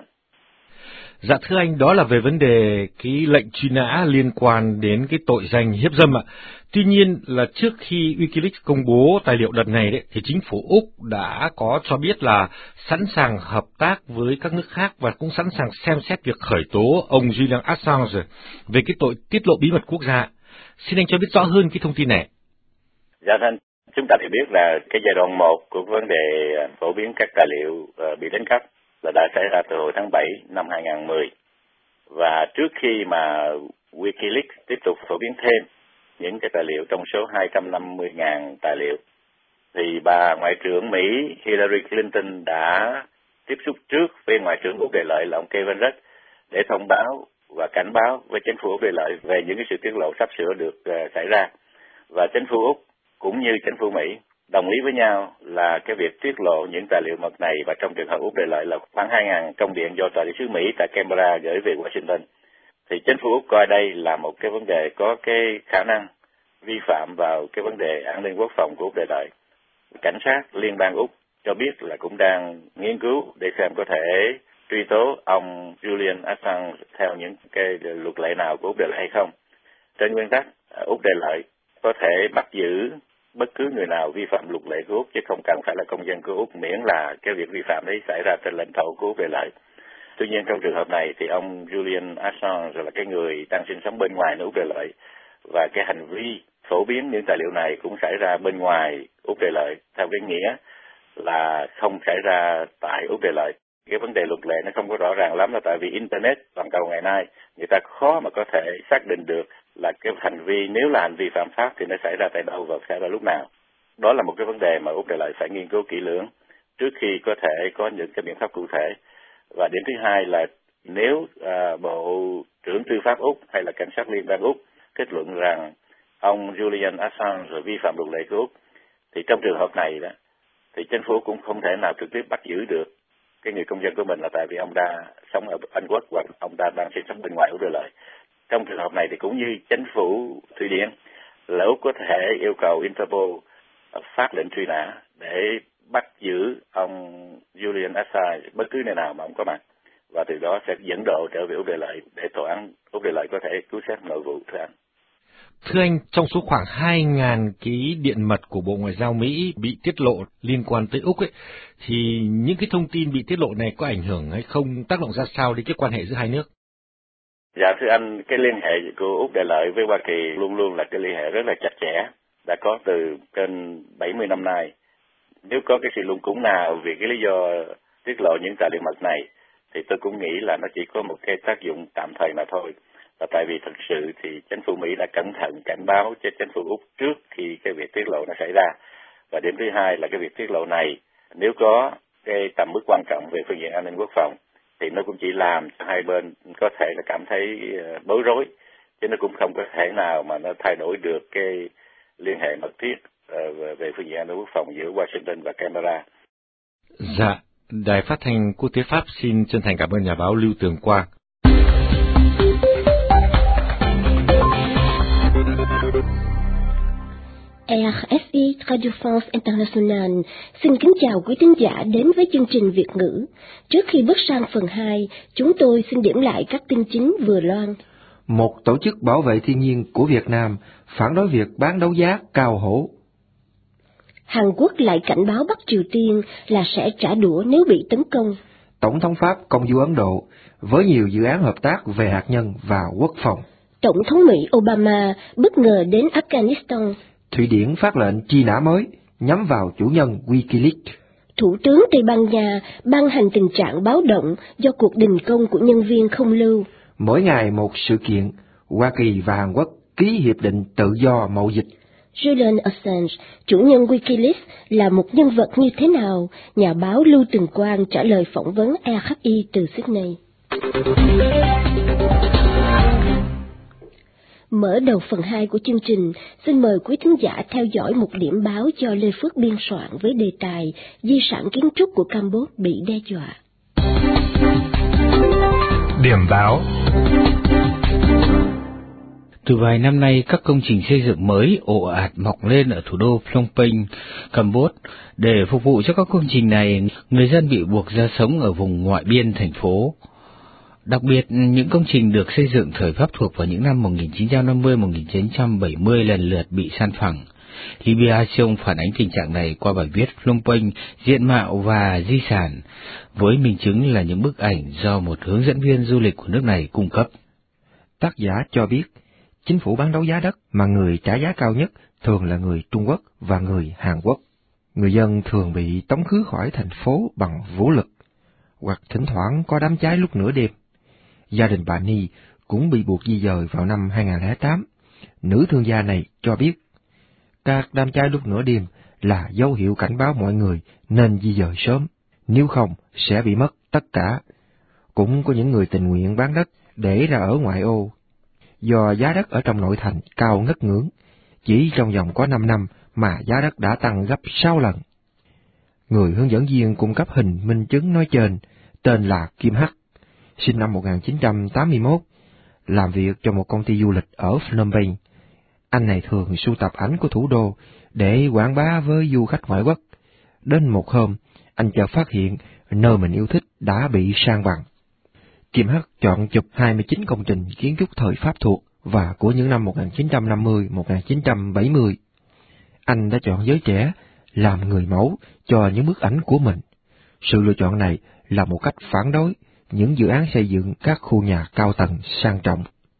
[SPEAKER 6] Dạ thưa anh, đó là về vấn đề cái lệnh truy nã liên quan đến cái tội danh hiếp dâm ạ. Tuy nhiên là trước khi WikiLeaks công bố tài liệu đợt này đấy, thì chính phủ Úc đã có cho biết là sẵn sàng hợp tác với các nước khác và cũng sẵn sàng xem xét việc khởi tố ông Julian Assange về cái tội tiết lộ bí mật quốc gia. Xin anh cho biết rõ hơn cái thông tin này.
[SPEAKER 7] Dạ thưa, chúng ta thì biết là cái giai đoạn 1 của vấn đề phổ biến các tài liệu bị đánh cắp là đã xảy ra từ hồi tháng 7 năm 2010. Và trước khi mà WikiLeaks tiếp tục phổ biến thêm những cái tài liệu trong số 250.000 tài liệu, thì bà Ngoại trưởng Mỹ Hillary Clinton đã tiếp xúc trước với Ngoại trưởng Úc Đại Lợi là ông Kevin Rudd để thông báo và cảnh báo với chính phủ Úc Đại Lợi về những cái sự tiết lộ sắp sửa được xảy ra. Và chính phủ Úc cũng như chính phủ Mỹ đồng ý với nhau là cái việc tiết lộ những tài liệu mật này, và trong trường hợp Úc Đại Lợi là khoảng 2.000 công điện do Đại sứ Mỹ tại Canberra gửi về Washington, thì chính phủ Úc coi đây là một cái vấn đề có cái khả năng vi phạm vào cái vấn đề an ninh quốc phòng của Úc Đại Lợi. Cảnh sát liên bang Úc cho biết là cũng đang nghiên cứu để xem có thể truy tố ông Julian Assange theo những cái luật lệ nào của Úc Đại Lợi hay không. Trên nguyên tắc, Úc Đại Lợi có thể bắt giữ bất cứ người nào vi phạm luật lệ của Úc, chứ không cần phải là công dân của Úc, miễn là cái việc vi phạm đấy xảy ra trên lãnh thổ của Úc Đại Lợi. Tuy nhiên trong trường hợp này thì ông Julian Assange là cái người đang sinh sống bên ngoài nước Úc Đại Lợi, và cái hành vi phổ biến những tài liệu này cũng xảy ra bên ngoài Úc Đại Lợi, theo cái nghĩa là không xảy ra tại Úc Đại Lợi. Cái vấn đề luật lệ nó không có rõ ràng lắm, là tại vì Internet toàn cầu ngày nay người ta khó mà có thể xác định được là cái hành vi, nếu là hành vi phạm pháp thì nó xảy ra tại đâu và xảy ra lúc nào. Đó là một cái vấn đề mà Úc Đại Lợi phải nghiên cứu kỹ lưỡng trước khi có thể có những cái biện pháp cụ thể. Và điểm thứ hai là nếu Bộ trưởng Tư pháp Úc hay là Cảnh sát Liên bang Úc kết luận rằng ông Julian Assange vi phạm luật lệ của Úc, thì trong trường hợp này đó thì chính phủ cũng không thể nào trực tiếp bắt giữ được cái người công dân của mình, là tại vì ông ta sống ở Anh Quốc hoặc ông ta đang sinh sống bên ngoài Úc Đại Lợi. Trong trường hợp này thì cũng như chính phủ Thụy Điển, là Úc có thể yêu cầu Interpol phát lệnh truy nã để bắt giữ ông Julian Assange bất cứ nơi nào mà ông có mặt, và từ đó sẽ dẫn độ trở về Úc Đại Lợi để tòa án Úc Đại Lợi có thể cứu xét nội vụ.
[SPEAKER 6] Thưa anh, trong số khoảng 2.000 cái điện mật của Bộ Ngoại giao Mỹ bị tiết lộ liên quan tới Úc ấy, thì những cái thông tin bị tiết lộ này có ảnh hưởng hay không, tác động ra sao đến cái quan hệ giữa hai nước?
[SPEAKER 7] Dạ thưa anh, cái liên hệ của Úc Đại Lợi với Hoa Kỳ luôn luôn là cái liên hệ rất là chặt chẽ, đã có từ trên 70 năm nay. Nếu có cái sự lung cúng nào vì cái lý do tiết lộ những tài liệu mật này, thì tôi cũng nghĩ là nó chỉ có một cái tác dụng tạm thời mà thôi. Và tại vì thực sự thì chính phủ Mỹ đã cẩn thận cảnh báo cho chính phủ Úc trước khi cái việc tiết lộ nó xảy ra. Và điểm thứ hai là cái việc tiết lộ này, nếu có cái tầm mức quan trọng về phương diện an ninh quốc phòng, thì nó cũng chỉ làm cho hai bên có thể là cảm thấy bối rối, chứ nó cũng không có thể nào mà nó thay đổi được cái liên hệ mật thiết về phương diện an ninh quốc phòng giữa Washington và Canberra.
[SPEAKER 6] Dạ, Đài Phát thanh Quốc tế Pháp xin chân thành cảm ơn nhà báo Lưu Tường Quang.
[SPEAKER 1] RFI Radio France International xin kính chào quý thính giả đến với chương trình Việt ngữ. Trước khi bước sang phần 2, chúng tôi xin điểm lại các tin chính vừa loan.
[SPEAKER 8] Một tổ chức bảo vệ thiên nhiên của Việt Nam phản đối việc bán đấu giá cao hổ.
[SPEAKER 1] Hàn Quốc lại cảnh báo Bắc Triều Tiên là sẽ trả đũa nếu bị tấn công.
[SPEAKER 8] Tổng thống Pháp công du Ấn Độ với nhiều dự án hợp tác về hạt nhân và quốc phòng.
[SPEAKER 1] Tổng thống Mỹ Obama bất ngờ đến Afghanistan.
[SPEAKER 8] Thụy Điển phát lệnh truy nã mới nhắm vào chủ nhân Wikileaks.
[SPEAKER 1] Thủ tướng Tây Ban Nha ban hành tình trạng báo động do cuộc đình công của nhân viên không lưu.
[SPEAKER 8] Mỗi ngày một sự kiện, Hoa Kỳ và Hàn Quốc ký hiệp định tự do mậu dịch.
[SPEAKER 1] Julian Assange, chủ nhân Wikileaks, là một nhân vật như thế nào? Nhà báo Lưu Tường Quang trả lời phỏng vấn RFI từ Sydney. Mở đầu phần 2 của chương trình, xin mời quý thính giả theo dõi một điểm báo do Lê Phước biên soạn với đề tài Di sản kiến trúc của Campuchia bị đe dọa.
[SPEAKER 9] Điểm báo.
[SPEAKER 4] Từ vài năm nay, các công trình xây dựng mới ồ ạt mọc lên ở thủ đô Phnom Penh, Campuchia. Để phục vụ cho các công trình này, người dân bị buộc ra sống ở vùng ngoại biên thành phố. Đặc biệt, những công trình được xây dựng thời Pháp thuộc vào những năm 1950-1970 lần lượt bị san phẳng. Libya phản ánh tình trạng này qua bài viết Phnom Penh, diện mạo và di sản, với minh chứng là những bức ảnh do một hướng dẫn viên du lịch của nước này cung cấp.
[SPEAKER 8] Tác giả cho biết, chính phủ bán đấu giá đất mà người trả giá cao nhất thường là người Trung Quốc và người Hàn Quốc. Người dân thường bị tống khứ khỏi thành phố bằng vũ lực, hoặc thỉnh thoảng có đám cháy lúc nửa đêm. Gia đình bà Ni cũng bị buộc di dời vào năm 2008. Nữ thương gia này cho biết, các đám cháy lúc nửa đêm là dấu hiệu cảnh báo mọi người nên di dời sớm, nếu không sẽ bị mất tất cả. Cũng có những người tình nguyện bán đất để ra ở ngoại ô. Do giá đất ở trong nội thành cao ngất ngưỡng, chỉ trong vòng có 5 năm mà giá đất đã tăng gấp 6 lần. Người hướng dẫn viên cung cấp hình minh chứng nói trên tên là Kim Hắc, sinh năm 1981, làm việc cho một công ty du lịch ở Phnom Penh. Anh này thường sưu tập ảnh của thủ đô để quảng bá với du khách ngoại quốc. Đến một hôm, anh chợt phát hiện nơi mình yêu thích đã bị san bằng. Kim Hắc chọn chụp 29 công trình kiến trúc thời Pháp thuộc và của những năm 1950-1970. Anh đã chọn giới trẻ làm người mẫu cho những bức ảnh của mình. Sự lựa chọn này là một cách phản đối những dự án xây dựng các khu nhà cao tầng sang trọng.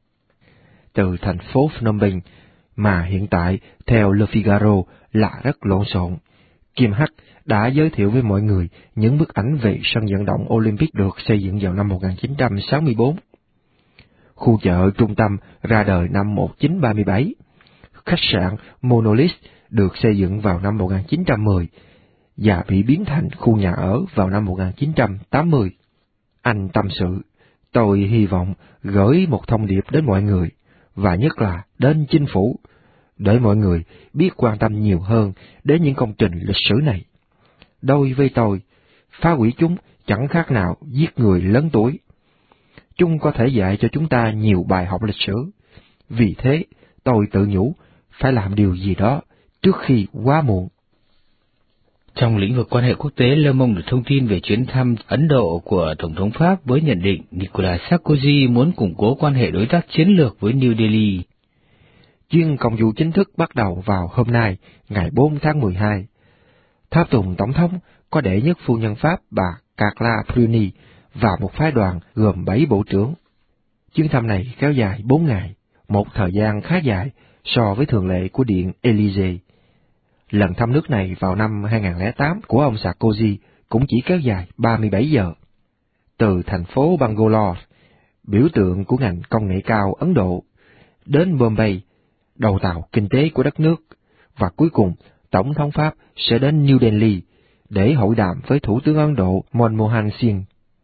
[SPEAKER 8] Từ thành phố Phnom Penh, mà hiện tại theo Le Figaro là rất lộn xộn, Kim Hắc đã giới thiệu với mọi người những bức ảnh về sân vận động Olympic được xây dựng vào năm 1964. Khu chợ trung tâm ra đời năm 1937. Khách sạn Monolith được xây dựng vào năm 1910 và bị biến thành khu nhà ở vào năm 1980. Anh tâm sự, tôi hy vọng gửi một thông điệp đến mọi người, và nhất là đến chính phủ, để mọi người biết quan tâm nhiều hơn đến những công trình lịch sử này. Đối với tôi, phá hủy chúng chẳng khác nào giết người lớn tuổi. Chúng có thể dạy cho chúng ta nhiều bài học lịch sử. Vì thế, tôi tự nhủ phải làm điều gì đó trước khi quá muộn.
[SPEAKER 4] Trong lĩnh vực quan hệ quốc tế, Le Monde được thông tin về chuyến thăm Ấn Độ của Tổng thống Pháp với nhận định Nicolas Sarkozy muốn củng cố quan hệ đối tác chiến lược với New Delhi.
[SPEAKER 8] Chuyến công du chính thức bắt đầu vào hôm nay, ngày 4 tháng 12. Tháp tùng Tổng thống có đệ nhất phu nhân Pháp bà Carla Bruni và một phái đoàn gồm 7 bộ trưởng. Chuyến thăm này kéo dài 4 ngày, một thời gian khá dài so với thường lệ của Điện Élysée. Lần thăm nước này vào năm 2008 của ông Sarkozy cũng chỉ kéo dài 37 giờ. từ thành phố Bangalore, biểu tượng của ngành công nghệ cao Ấn Độ, đến Bombay, đầu tàu kinh tế của đất nước, và cuối cùng Tổng thống Pháp sẽ đến New Delhi để hội đàm với Thủ tướng Ấn Độ Manmohan Singh.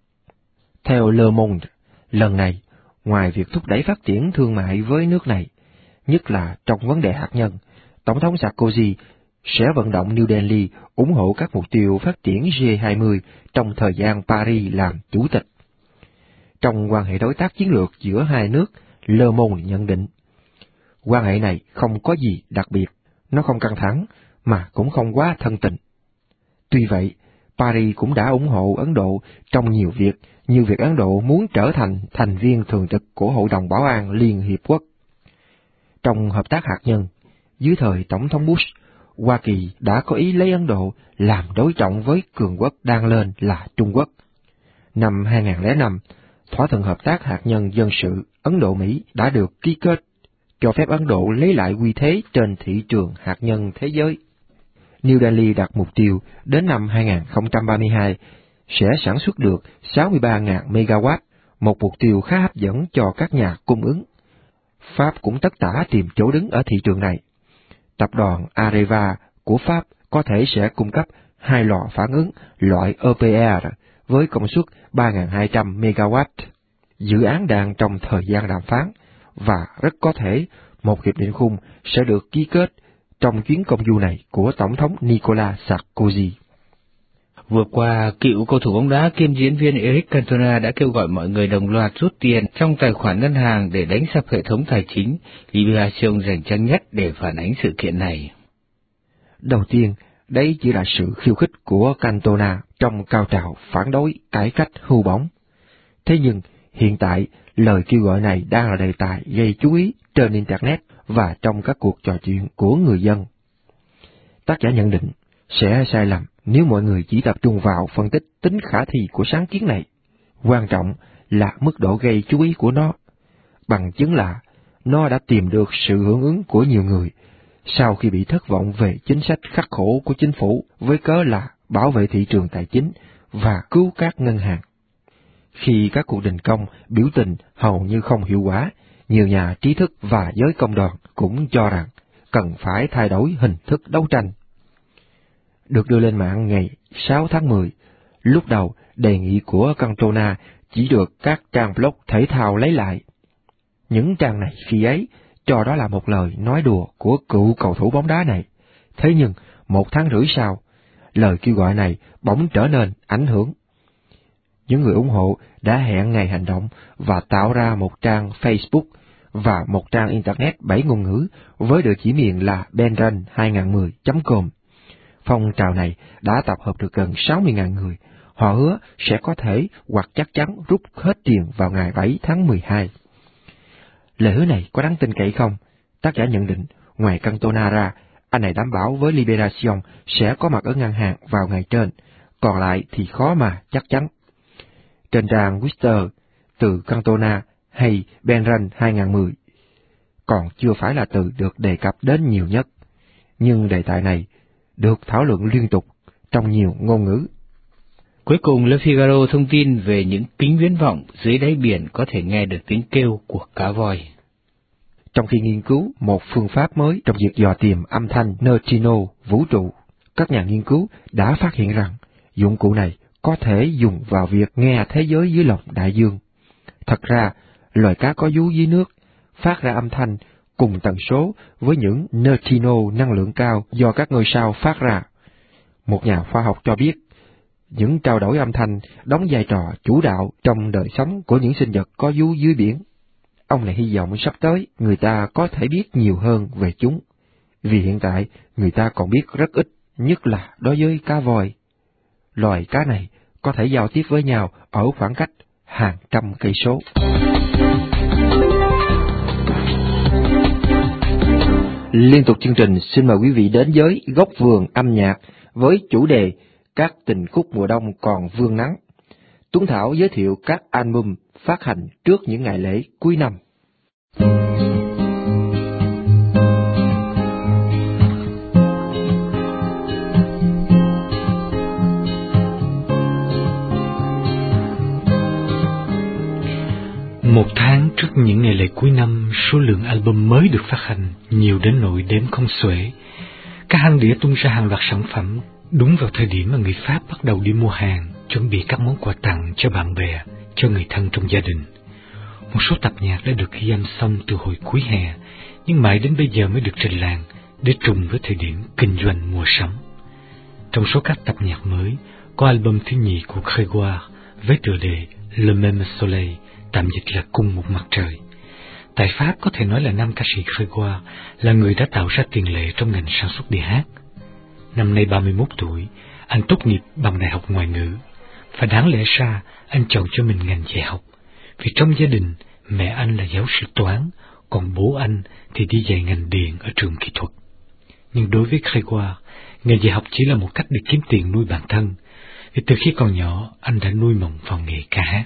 [SPEAKER 8] Theo Le Monde, lần này, ngoài việc thúc đẩy phát triển thương mại với nước này, nhất là trong vấn đề hạt nhân, Tổng thống Sarkozy sẽ vận động New Delhi ủng hộ các mục tiêu phát triển G20 trong thời gian Paris làm chủ tịch. Trong quan hệ đối tác chiến lược giữa hai nước, Le Monde nhận định, quan hệ này không có gì đặc biệt, nó không căng thẳng, mà cũng không quá thân tình. Tuy vậy, Paris cũng đã ủng hộ Ấn Độ trong nhiều việc, như việc Ấn Độ muốn trở thành thành viên thường trực của Hội đồng Bảo an Liên Hiệp Quốc. Trong hợp tác hạt nhân, dưới thời Tổng thống Bush, Hoa Kỳ đã có ý lấy Ấn Độ làm đối trọng với cường quốc đang lên là Trung Quốc. Năm 2005, thỏa thuận hợp tác hạt nhân dân sự Ấn Độ-Mỹ đã được ký kết, cho phép Ấn Độ lấy lại uy thế trên thị trường hạt nhân thế giới. New Delhi đặt mục tiêu đến năm 2032 sẽ sản xuất được 63.000 MW, một mục tiêu khá hấp dẫn cho các nhà cung ứng. Pháp cũng tất tả tìm chỗ đứng ở thị trường này. Tập đoàn Areva của Pháp có thể sẽ cung cấp 2 lò phản ứng loại EPR với công suất 3.200 MW. Dự án đang trong thời gian đàm phán, và rất có thể một hiệp định khung sẽ được ký kết trong chuyến công du này của Tổng thống Nicolas Sarkozy.
[SPEAKER 4] Vừa qua, cựu cầu thủ bóng đá kiêm diễn viên Eric Cantona đã kêu gọi mọi người đồng loạt rút tiền trong tài khoản ngân hàng để đánh sập hệ thống tài chính. Libération dành trang nhất để phản ánh sự kiện này.
[SPEAKER 8] Đầu tiên, đấy chỉ là sự khiêu khích của Cantona trong cao trào phản đối cải cách hưu bóng. Thế nhưng, hiện tại, lời kêu gọi này đang là đề tài gây chú ý trên Internet và trong các cuộc trò chuyện của người dân. Tác giả nhận định, sẽ sai lầm nếu mọi người chỉ tập trung vào phân tích tính khả thi của sáng kiến này. Quan trọng là mức độ gây chú ý của nó. Bằng chứng là, nó đã tìm được sự hưởng ứng của nhiều người, sau khi bị thất vọng về chính sách khắc khổ của chính phủ với cớ là bảo vệ thị trường tài chính và cứu các ngân hàng. Khi các cuộc đình công, biểu tình hầu như không hiệu quả, nhiều nhà trí thức và giới công đoàn cũng cho rằng cần phải thay đổi hình thức đấu tranh. Được đưa lên mạng ngày 6 tháng 10, lúc đầu đề nghị của Cantona chỉ được các trang blog thể thao lấy lại. Những trang này khi ấy cho đó là một lời nói đùa của cựu cầu thủ bóng đá này. Thế nhưng, 1 tháng rưỡi sau, lời kêu gọi này bỗng trở nên ảnh hưởng. Những người ủng hộ đã hẹn ngày hành động và tạo ra một trang Facebook và một trang Internet 7 ngôn ngữ với địa chỉ miền là benran2010.com. Phong trào này đã tập hợp được gần 60.000 người. Họ hứa sẽ có thể hoặc chắc chắn rút hết tiền vào ngày 7 tháng 12. Lời hứa này có đáng tin cậy không? Tác giả nhận định, ngoài Cantona ra, anh này đảm bảo với Libération sẽ có mặt ở ngân hàng vào ngày trên, còn lại thì khó mà chắc chắn. Trên trang Twitter, từ Cantona hay Benran 2010 còn chưa phải là từ được đề cập đến nhiều nhất, nhưng đề tài này được thảo luận liên tục trong nhiều ngôn ngữ.
[SPEAKER 4] Cuối cùng, Le Figaro thông tin về những kính viễn vọng dưới đáy biển có thể nghe được tiếng kêu của cá voi.
[SPEAKER 8] Trong khi nghiên cứu một phương pháp mới trong việc dò tìm âm thanh neutrino vũ trụ, các nhà nghiên cứu đã phát hiện rằng dụng cụ này có thể dùng vào việc nghe thế giới dưới lòng đại dương. Thật ra, loài cá có vú dưới nước phát ra âm thanh cùng tần số với những neutrino năng lượng cao do các ngôi sao phát ra. Một nhà khoa học cho biết, những trao đổi âm thanh đóng vai trò chủ đạo trong đời sống của những sinh vật có vú dưới biển. Ông này hy vọng sắp tới người ta có thể biết nhiều hơn về chúng, vì hiện tại người ta còn biết rất ít, nhất là đối với cá voi. Loài cá này có thể giao tiếp với nhau ở khoảng cách hàng trăm cây số. Liên tục chương trình xin mời quý vị đến với Góc vườn âm nhạc với chủ đề Các tình khúc mùa đông còn vương nắng. Tuấn Thảo giới thiệu các album phát hành trước những ngày lễ cuối năm.
[SPEAKER 3] Trong những ngày lễ cuối năm, số lượng album mới được phát hành nhiều đến nỗi đếm không xuể. Các hãng đĩa tung ra hàng loạt sản phẩm đúng vào thời điểm mà người Pháp bắt đầu đi mua hàng, chuẩn bị các món quà tặng cho bạn bè, cho người thân trong gia đình. Một số tập nhạc đã được ghi âm xong từ hồi cuối hè, nhưng mãi đến bây giờ mới được trình làng để trùng với thời điểm kinh doanh mua sắm. Trong số các tập nhạc mới, có album thứ nhì của Grégoire với tựa đề Le Même Soleil, tạm dịch là Cùng một mặt trời. Tại Pháp có thể nói là nam ca sĩ Grégoire là người đã tạo ra tiền lệ trong ngành sản xuất đĩa hát. Năm nay 31 tuổi, anh tốt nghiệp bằng đại học ngoại ngữ, và đáng lẽ ra anh chọn cho mình ngành dạy học, vì trong gia đình mẹ anh là giáo sư toán, còn bố anh thì đi dạy ngành điện ở trường kỹ thuật. Nhưng đối với Grégoire, nghề dạy học chỉ là một cách để kiếm tiền nuôi bản thân, vì từ khi còn nhỏ anh đã nuôi mộng vào nghề ca hát.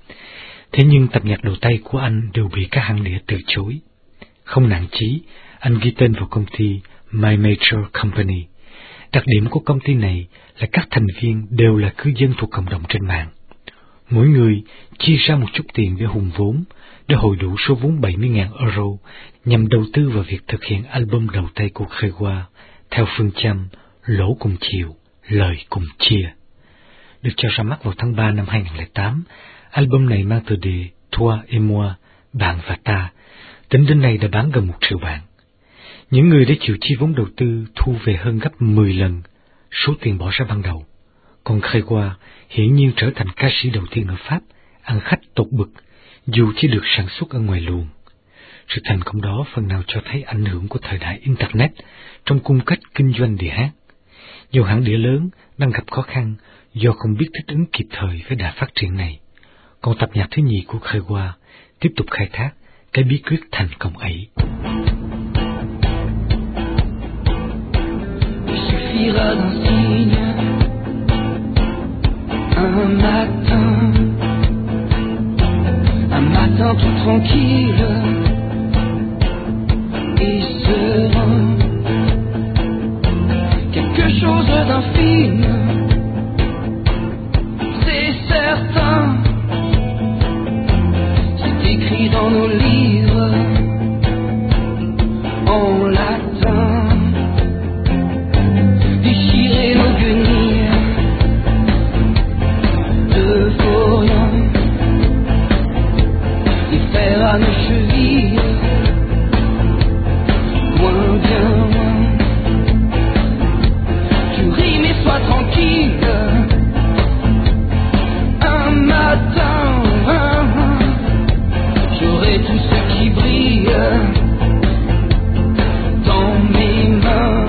[SPEAKER 3] Thế nhưng tập nhạc đầu tay của anh đều bị các hãng đĩa từ chối. Không nản chí, anh ghi tên vào công ty My Major Company. Đặc điểm của công ty này là các thành viên đều là cư dân thuộc cộng đồng trên mạng. Mỗi người chia ra một chút tiền để hùn vốn, để hội đủ số vốn 70.000 euro nhằm đầu tư vào việc thực hiện album đầu tay của Grégoire theo phương châm lỗ cùng chịu, lời cùng chia. Được cho ra mắt vào tháng 3 năm 2008, album này mang tựa đề Toi et moi, bạn và ta, tính đến nay đã bán gần 1 triệu bản. Những người đã chịu chi vốn đầu tư thu về hơn gấp 10 lần số tiền bỏ ra ban đầu. Còn Grégoire hiển nhiên trở thành ca sĩ đầu tiên ở Pháp ăn khách tột bực, dù chỉ được sản xuất ở ngoài luồng. Sự thành công đó phần nào cho thấy ảnh hưởng của thời đại Internet trong cung cách kinh doanh đĩa hát. Nhiều hãng đĩa lớn đang gặp khó khăn do không biết thích ứng kịp thời với đà phát triển này. Còn tập nhạc thứ nhì của Grégoire tiếp tục khai thác cái bí quyết thành công ấy.
[SPEAKER 9] Un matin tout tranquille et serein, quelque chose d'infime, c'est certain, c'est écrit dans nos livres en latin, déchirer nos guenilles de vauriens, faire à nos chevilles, loin, bien loin. Tu ris mais sois tranquille. Un matin, j'aurai tout ce qui brille dans mes mains.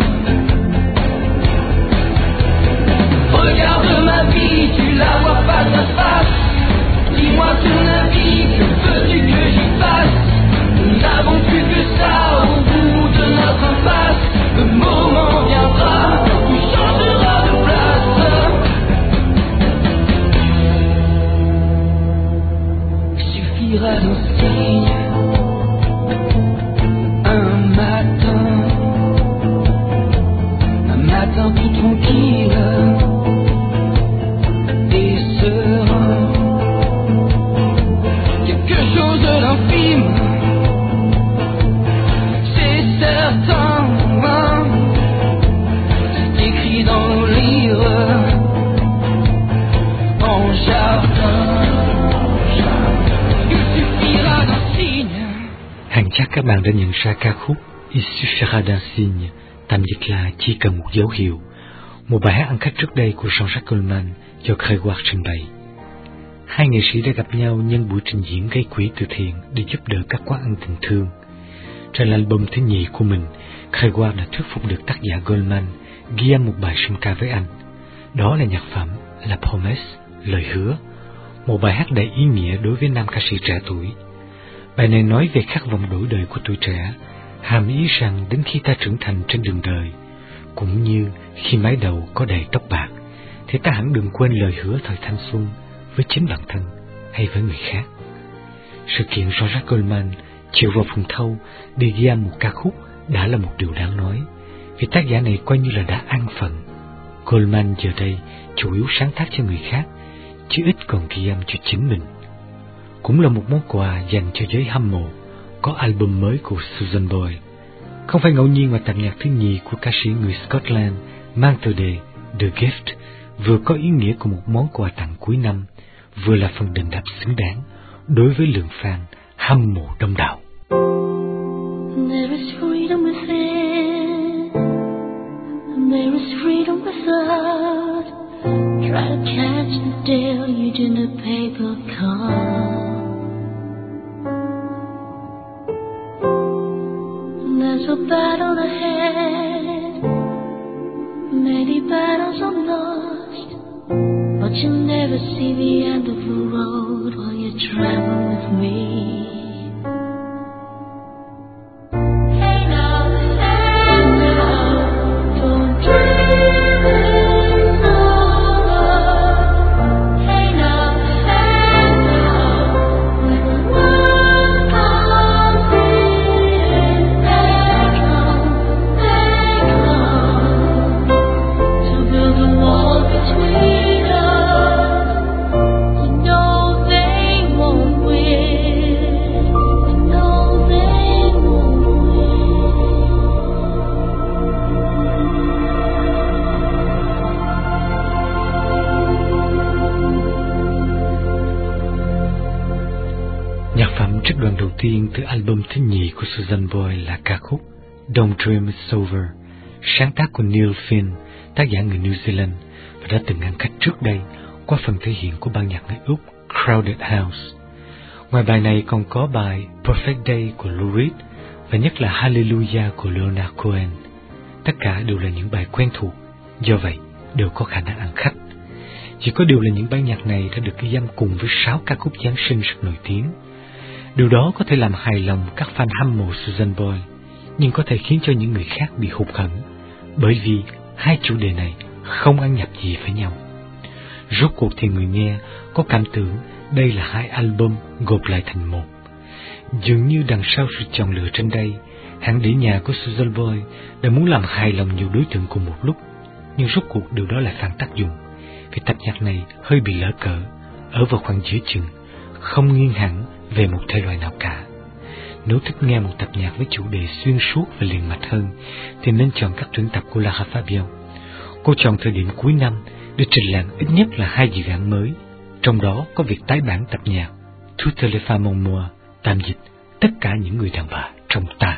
[SPEAKER 9] Regarde ma vie, tu la vois face à face. Dis-moi ton avis, que veux-tu que j'y fasse? Nous n'avons plus que ça au bout de notre impasse. Le moment viendra où changera de place. Il suffira d'un signe, un matin tout tranquille et serein. Quelque chose d'infime, c'est certain, c'est écrit dans nos livres, en jardin, il suffira d'un signe.
[SPEAKER 3] Hẳn chắc các bạn đã nhận ra ca khúc Il suffira d'un signe, tạm dịch là chỉ cần một dấu hiệu, một bài hát ăn khách trước đây của Jean-Jacques Goldman do Grégoire trình bày. Hai nghệ sĩ đã gặp nhau nhân buổi trình diễn gây quỹ từ thiện để giúp đỡ các quán ăn tình thương. Trên album thứ nhì của mình, Grégoire đã thuyết phục được tác giả Goldman ghi âm một bài song ca với anh. Đó là nhạc phẩm La Promesse, lời hứa, một bài hát đầy ý nghĩa đối với nam ca sĩ trẻ tuổi. Bài này nói về khát vọng đổi đời của tuổi trẻ, hàm ý rằng đến khi ta trưởng thành trên đường đời, cũng như khi mái đầu có đầy tóc bạc, thì ta hẳn đừng quên lời hứa thời thanh xuân với chính bản thân hay với người khác. Sự kiện Jean-Jacques Goldman chịu vào phần thâu để ghi âm một ca khúc đã là một điều đáng nói, vì tác giả này coi như là đã an phận. Goldman giờ đây chủ yếu sáng tác cho người khác, chứ ít còn ghi âm cho chính mình. cũng là một món quà dành cho giới hâm mộ có album mới của Susan Boyle. Không phải ngẫu nhiên mà tập nhạc thứ nhì của ca sĩ người Scotland mang tựa đề The Gift vừa có ý nghĩa của một món quà tặng cuối năm, vừa là phần đền đáp xứng đáng đối với lượng fan hâm mộ đông đảo.
[SPEAKER 9] There is freedom within, and there is freedom without. Try to catch the deluge in a paper cup. There's a battle ahead, many battles are lost, but you never see the end of the road while you travel with me.
[SPEAKER 3] Trích đoạn đầu tiên từ album thứ nhì của Susan Boyle là ca khúc Don't Dream It's Over, sáng tác của Neil Finn, tác giả người New Zealand, và đã từng ăn khách trước đây qua phần thể hiện của ban nhạc người Úc Crowded House. Ngoài bài này còn có bài Perfect Day của Lou Reed và nhất là Hallelujah của Leonard Cohen. Tất cả đều là những bài quen thuộc, do vậy đều có khả năng ăn khách. Chỉ có điều là những ban nhạc này đã được ghi âm cùng với 6 ca khúc Giáng sinh rất nổi tiếng. Điều đó có thể làm hài lòng các fan hâm mộ Susan Boyle, nhưng có thể khiến cho những người khác bị hụt hẫng, bởi vì hai chủ đề này không ăn nhập gì với nhau. Rốt cuộc thì người nghe có cảm tưởng đây là hai album gộp lại thành một. Dường như đằng sau sự chọn lựa trên đây, hãng đĩa nhà của Susan Boyle đã muốn làm hài lòng nhiều đối tượng cùng một lúc, nhưng rốt cuộc điều đó lại phản tác dụng, vì tập nhạc này hơi bị lỡ cỡ, ở vào khoảng giữa chừng, không nghiêng hẳn về một thể loại nào cả. Nếu thích nghe một tập nhạc với chủ đề xuyên suốt và liền mạch hơn, thì nên chọn các tuyển tập của Lara Fabian. Cô chọn thời điểm cuối năm để trình làng ít nhất là 2 dự án mới, trong đó có việc tái bản tập nhạc Toutes les femmes en moi, tạm dịch tất cả những người đàn bà trong ta.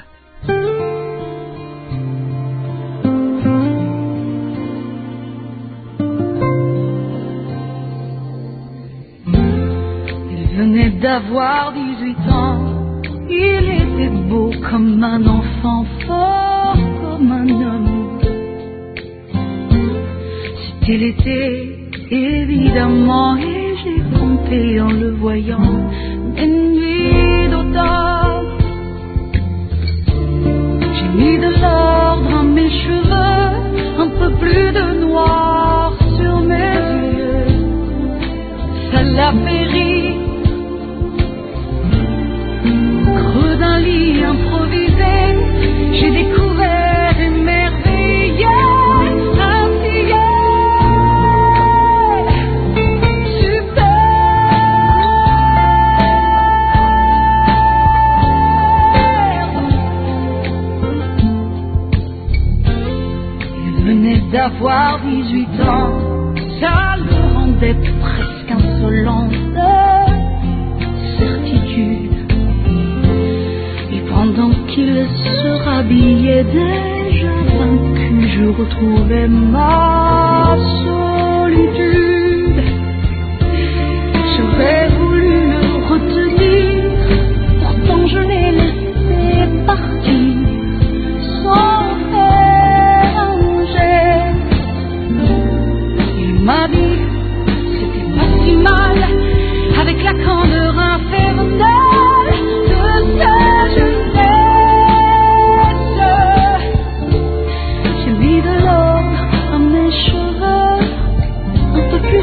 [SPEAKER 10] D'avoir 18 ans, il était beau comme un enfant, fort comme un homme. C'était l'été, évidemment, et j'ai compté en le voyant des nuits d'automne. J'ai mis de l'ordre dans mes cheveux, un peu plus de noir sur mes yeux. Ça l'a fait rire. D'un lit improvisé, j'ai découvert émerveillé un ciel superbe. Il venait d'avoir 18 ans, ça le rendait presque insolent de certitude. Pendant qu'il se rhabillait déjà vaincu, je retrouvais ma solitude. J'aurais voulu le retenir, pourtant je l'ai laissé partir sans faire un geste. Il m'a dit c'était pas si mal, avec la candeur infernale de sa jeunesse. J'ai mis de l'ordre à mes cheveux, un peu plus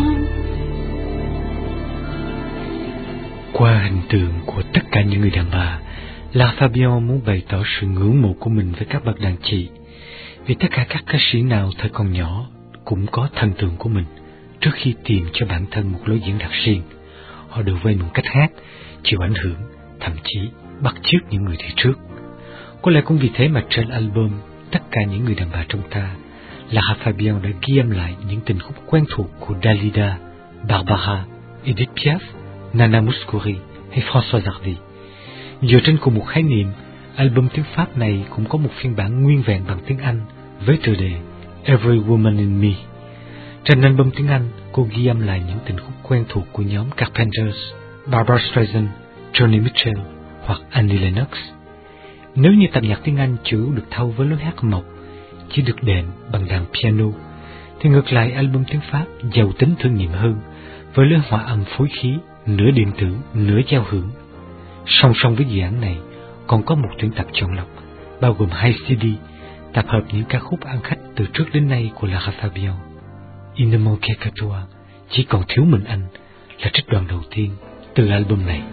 [SPEAKER 3] Qua hình tượng của tất cả những người đàn bà, La Fabian muốn bày tỏ sự ngưỡng mộ của mình với các bậc đàn chị, vì tất cả các ca sĩ nào thời còn nhỏ cũng có thần tượng của mình. Trước khi tìm cho bản thân một lối diễn đạt riêng, họ đều quen một cách hát, chịu ảnh hưởng, thậm chí bắt chước những người đi trước. Có lẽ cũng vì thế mà trên album Tất cả những người đàn bà trong ta, La Fabian đã ghi âm lại những tình khúc quen thuộc của Dalida, Barbara, Edith Piaf, Nana Mouskouri hay Françoise Hardy. Dựa trên cùng một khái niệm, album tiếng Pháp này cũng có một phiên bản nguyên vẹn bằng tiếng Anh với tựa đề Every Woman in Me. Trên album tiếng Anh, cô ghi âm lại những tình khúc quen thuộc của nhóm Carpenters, Barbra Streisand, Joni Mitchell hoặc Annie Lennox. Nếu như tập nhạc tiếng Anh chủ được thâu với lối hát mộc, chỉ được đệm bằng đàn piano, thì ngược lại album tiếng Pháp giàu tính thương nghiệm hơn, với lối hòa âm phối khí, nửa điện tử, nửa giao hưởng. Song song với dự án này, còn có một tuyển tập chọn lọc, bao gồm 2 CD, tập hợp những ca khúc ăn khách từ trước đến nay của La Fabian. Il ne manquait que toi, chỉ còn thiếu mình anh, là trích đoạn đầu tiên từ album này.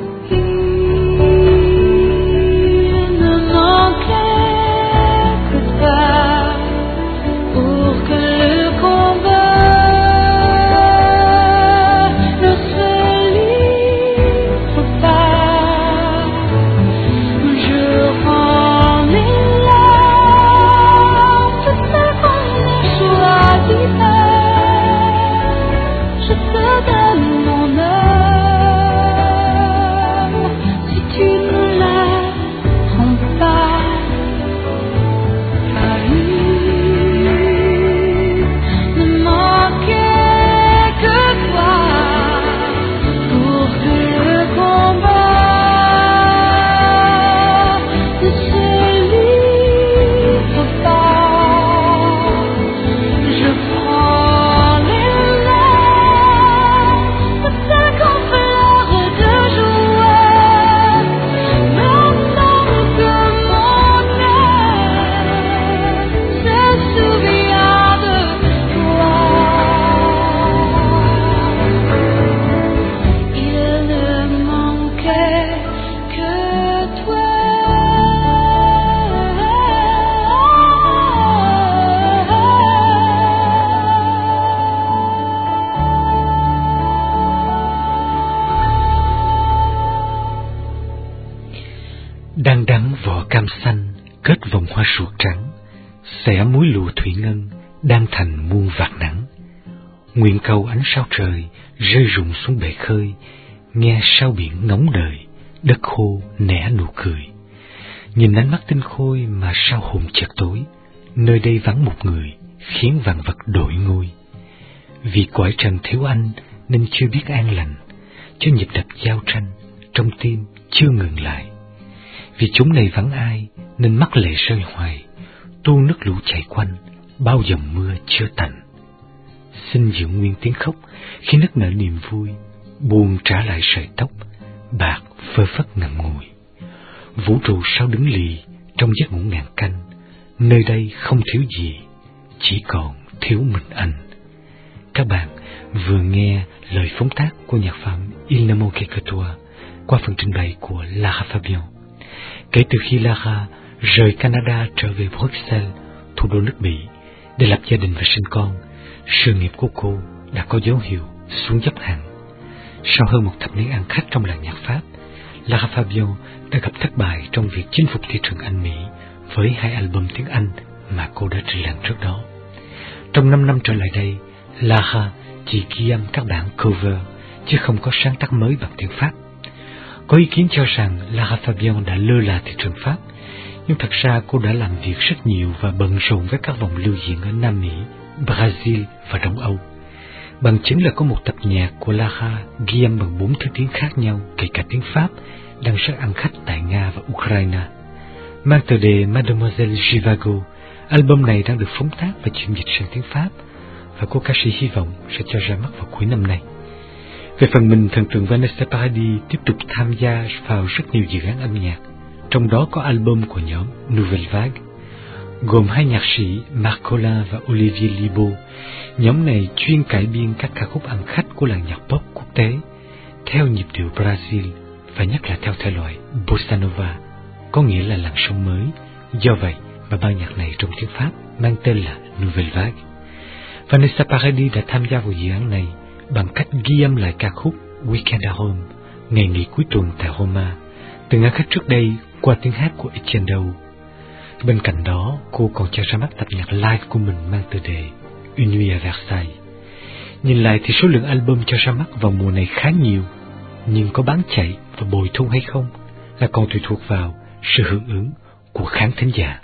[SPEAKER 3] Đang đắng vỏ cam xanh, kết vòng hoa sụt trắng, xẻ múi lụa thủy ngân, đang thành muôn vạt nắng. Nguyện cầu ánh sao trời rơi rụng xuống bể khơi, nghe sao biển ngóng đời, đất khô nẻ nụ cười. Nhìn ánh mắt tinh khôi mà sao hồn chợt tối, nơi đây vắng một người, khiến vạn vật đổi ngôi. Vì cõi trần thiếu anh nên chưa biết an lành, cho nhịp đập giao tranh trong tim chưa ngừng lại. Vì chúng này vắng ai nên mắt lệ rơi hoài, tuôn nước lũ chảy quanh, bao dòng mưa chưa tạnh. Xin giữ nguyên tiếng khóc khi nức nở niềm vui, buồn trả lại sợi tóc bạc phơ phất ngậm ngùi. Vũ trụ sao đứng lì trong giấc ngủ ngàn canh, nơi đây không thiếu gì, chỉ còn thiếu mình anh. Các bạn vừa nghe lời phóng tác của nhạc phẩm Il ne manquait que toi qua phần trình bày của La Fabian. Kể từ khi Lara rời Canada trở về Bruxelles, thủ đô nước Bỉ, để lập gia đình và sinh con, sự nghiệp của cô đã có dấu hiệu xuống dốc hẳn. Sau hơn một thập niên ăn khách trong làng nhạc Pháp, Lara Fabian đã gặp thất bại trong việc chinh phục thị trường Anh Mỹ với 2 album tiếng Anh mà cô đã trình làng trước đó. Trong 5 năm trở lại đây, Lara chỉ ghi âm các bản cover, chứ không có sáng tác mới bằng tiếng Pháp. Có ý kiến cho rằng Lara Fabian đã lơ là thị trường Pháp, nhưng thật ra cô đã làm việc rất nhiều và bận rộn với các vòng lưu diễn ở Nam Mỹ, Brazil và Đông Âu. Bằng chứng là có một tập nhạc của Lara ghi âm bằng 4 thứ tiếng khác nhau, kể cả tiếng Pháp, đang rất ăn khách tại Nga và Ukraine. Mang tựa đề Mademoiselle Zhivago, album này đang được phóng tác và chuyển dịch sang tiếng Pháp, và cô ca sĩ hy vọng sẽ cho ra mắt vào cuối năm nay. Về phần mình, thần tượng Vanessa Paradis tiếp tục tham gia vào rất nhiều dự án âm nhạc, trong đó có album của nhóm Nouvelle Vague. gồm hai nhạc sĩ Marc Collin và Olivier Libaud. Nhóm này chuyên cải biên các ca khúc ăn khách của làng nhạc pop quốc tế theo nhịp điệu Brazil và nhất là theo thể loại Bossa Nova, có nghĩa là làn sóng mới. Do vậy mà ban nhạc này trong tiếng Pháp mang tên là Nouvelle Vague. Vanessa Paradis đã tham gia vào dự án này bằng cách ghi âm lại ca khúc Weekend at Rome, ngày nghỉ cuối tuần tại Roma, từng ăn khách trước đây qua tiếng hát của Etienne Daou. Bên cạnh đó, cô còn cho ra mắt tập nhạc live của mình mang tựa đề Une nuit à Versailles. Nhìn lại thì số lượng album cho ra mắt vào mùa này khá nhiều, nhưng có bán chạy và bồi thu hay không là còn tùy thuộc vào sự hưởng ứng của khán thính giả.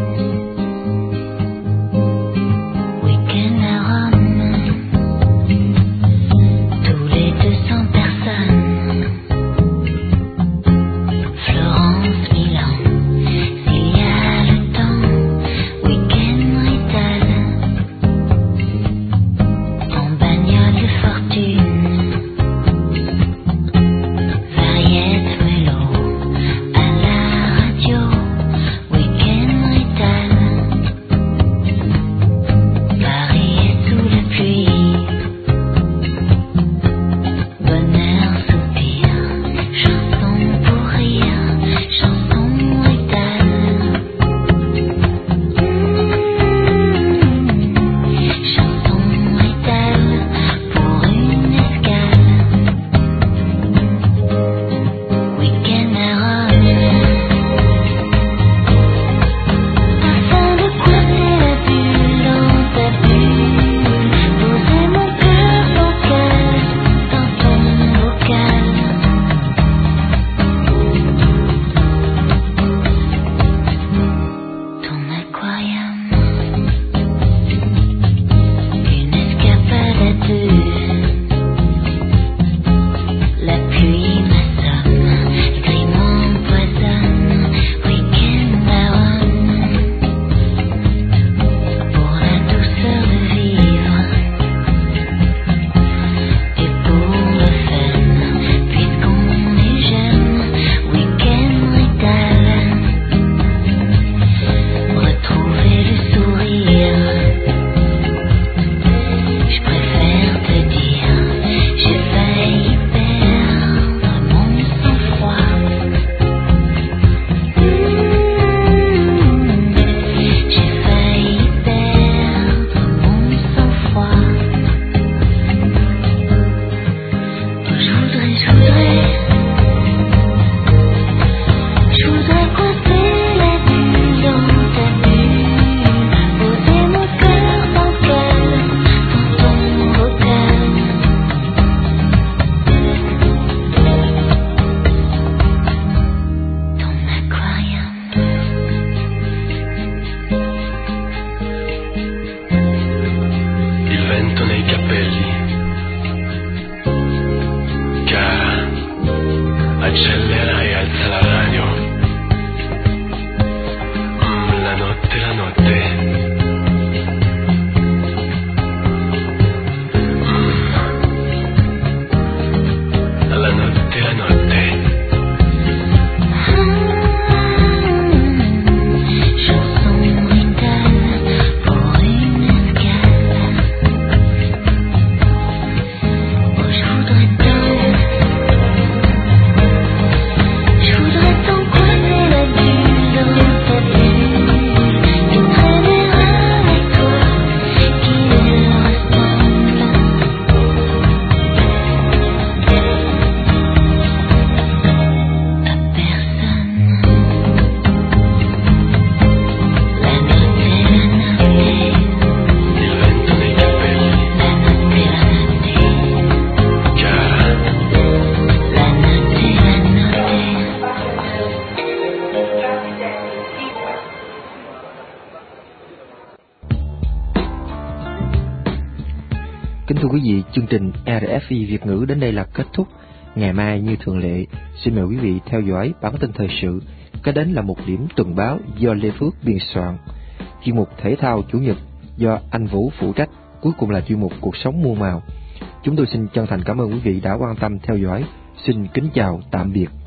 [SPEAKER 8] Kính thưa quý vị, chương trình RFI Việt ngữ đến đây là kết thúc. Ngày mai như thường lệ, xin mời quý vị theo dõi bản tin thời sự. Kế đến là một điểm tuần báo do Lê Phước biên soạn. Chuyên mục thể thao chủ nhật do anh Vũ phụ trách. Cuối cùng là chuyên mục cuộc sống muôn màu. Chúng tôi xin chân thành cảm ơn quý vị đã quan tâm theo dõi. Xin kính chào, tạm biệt.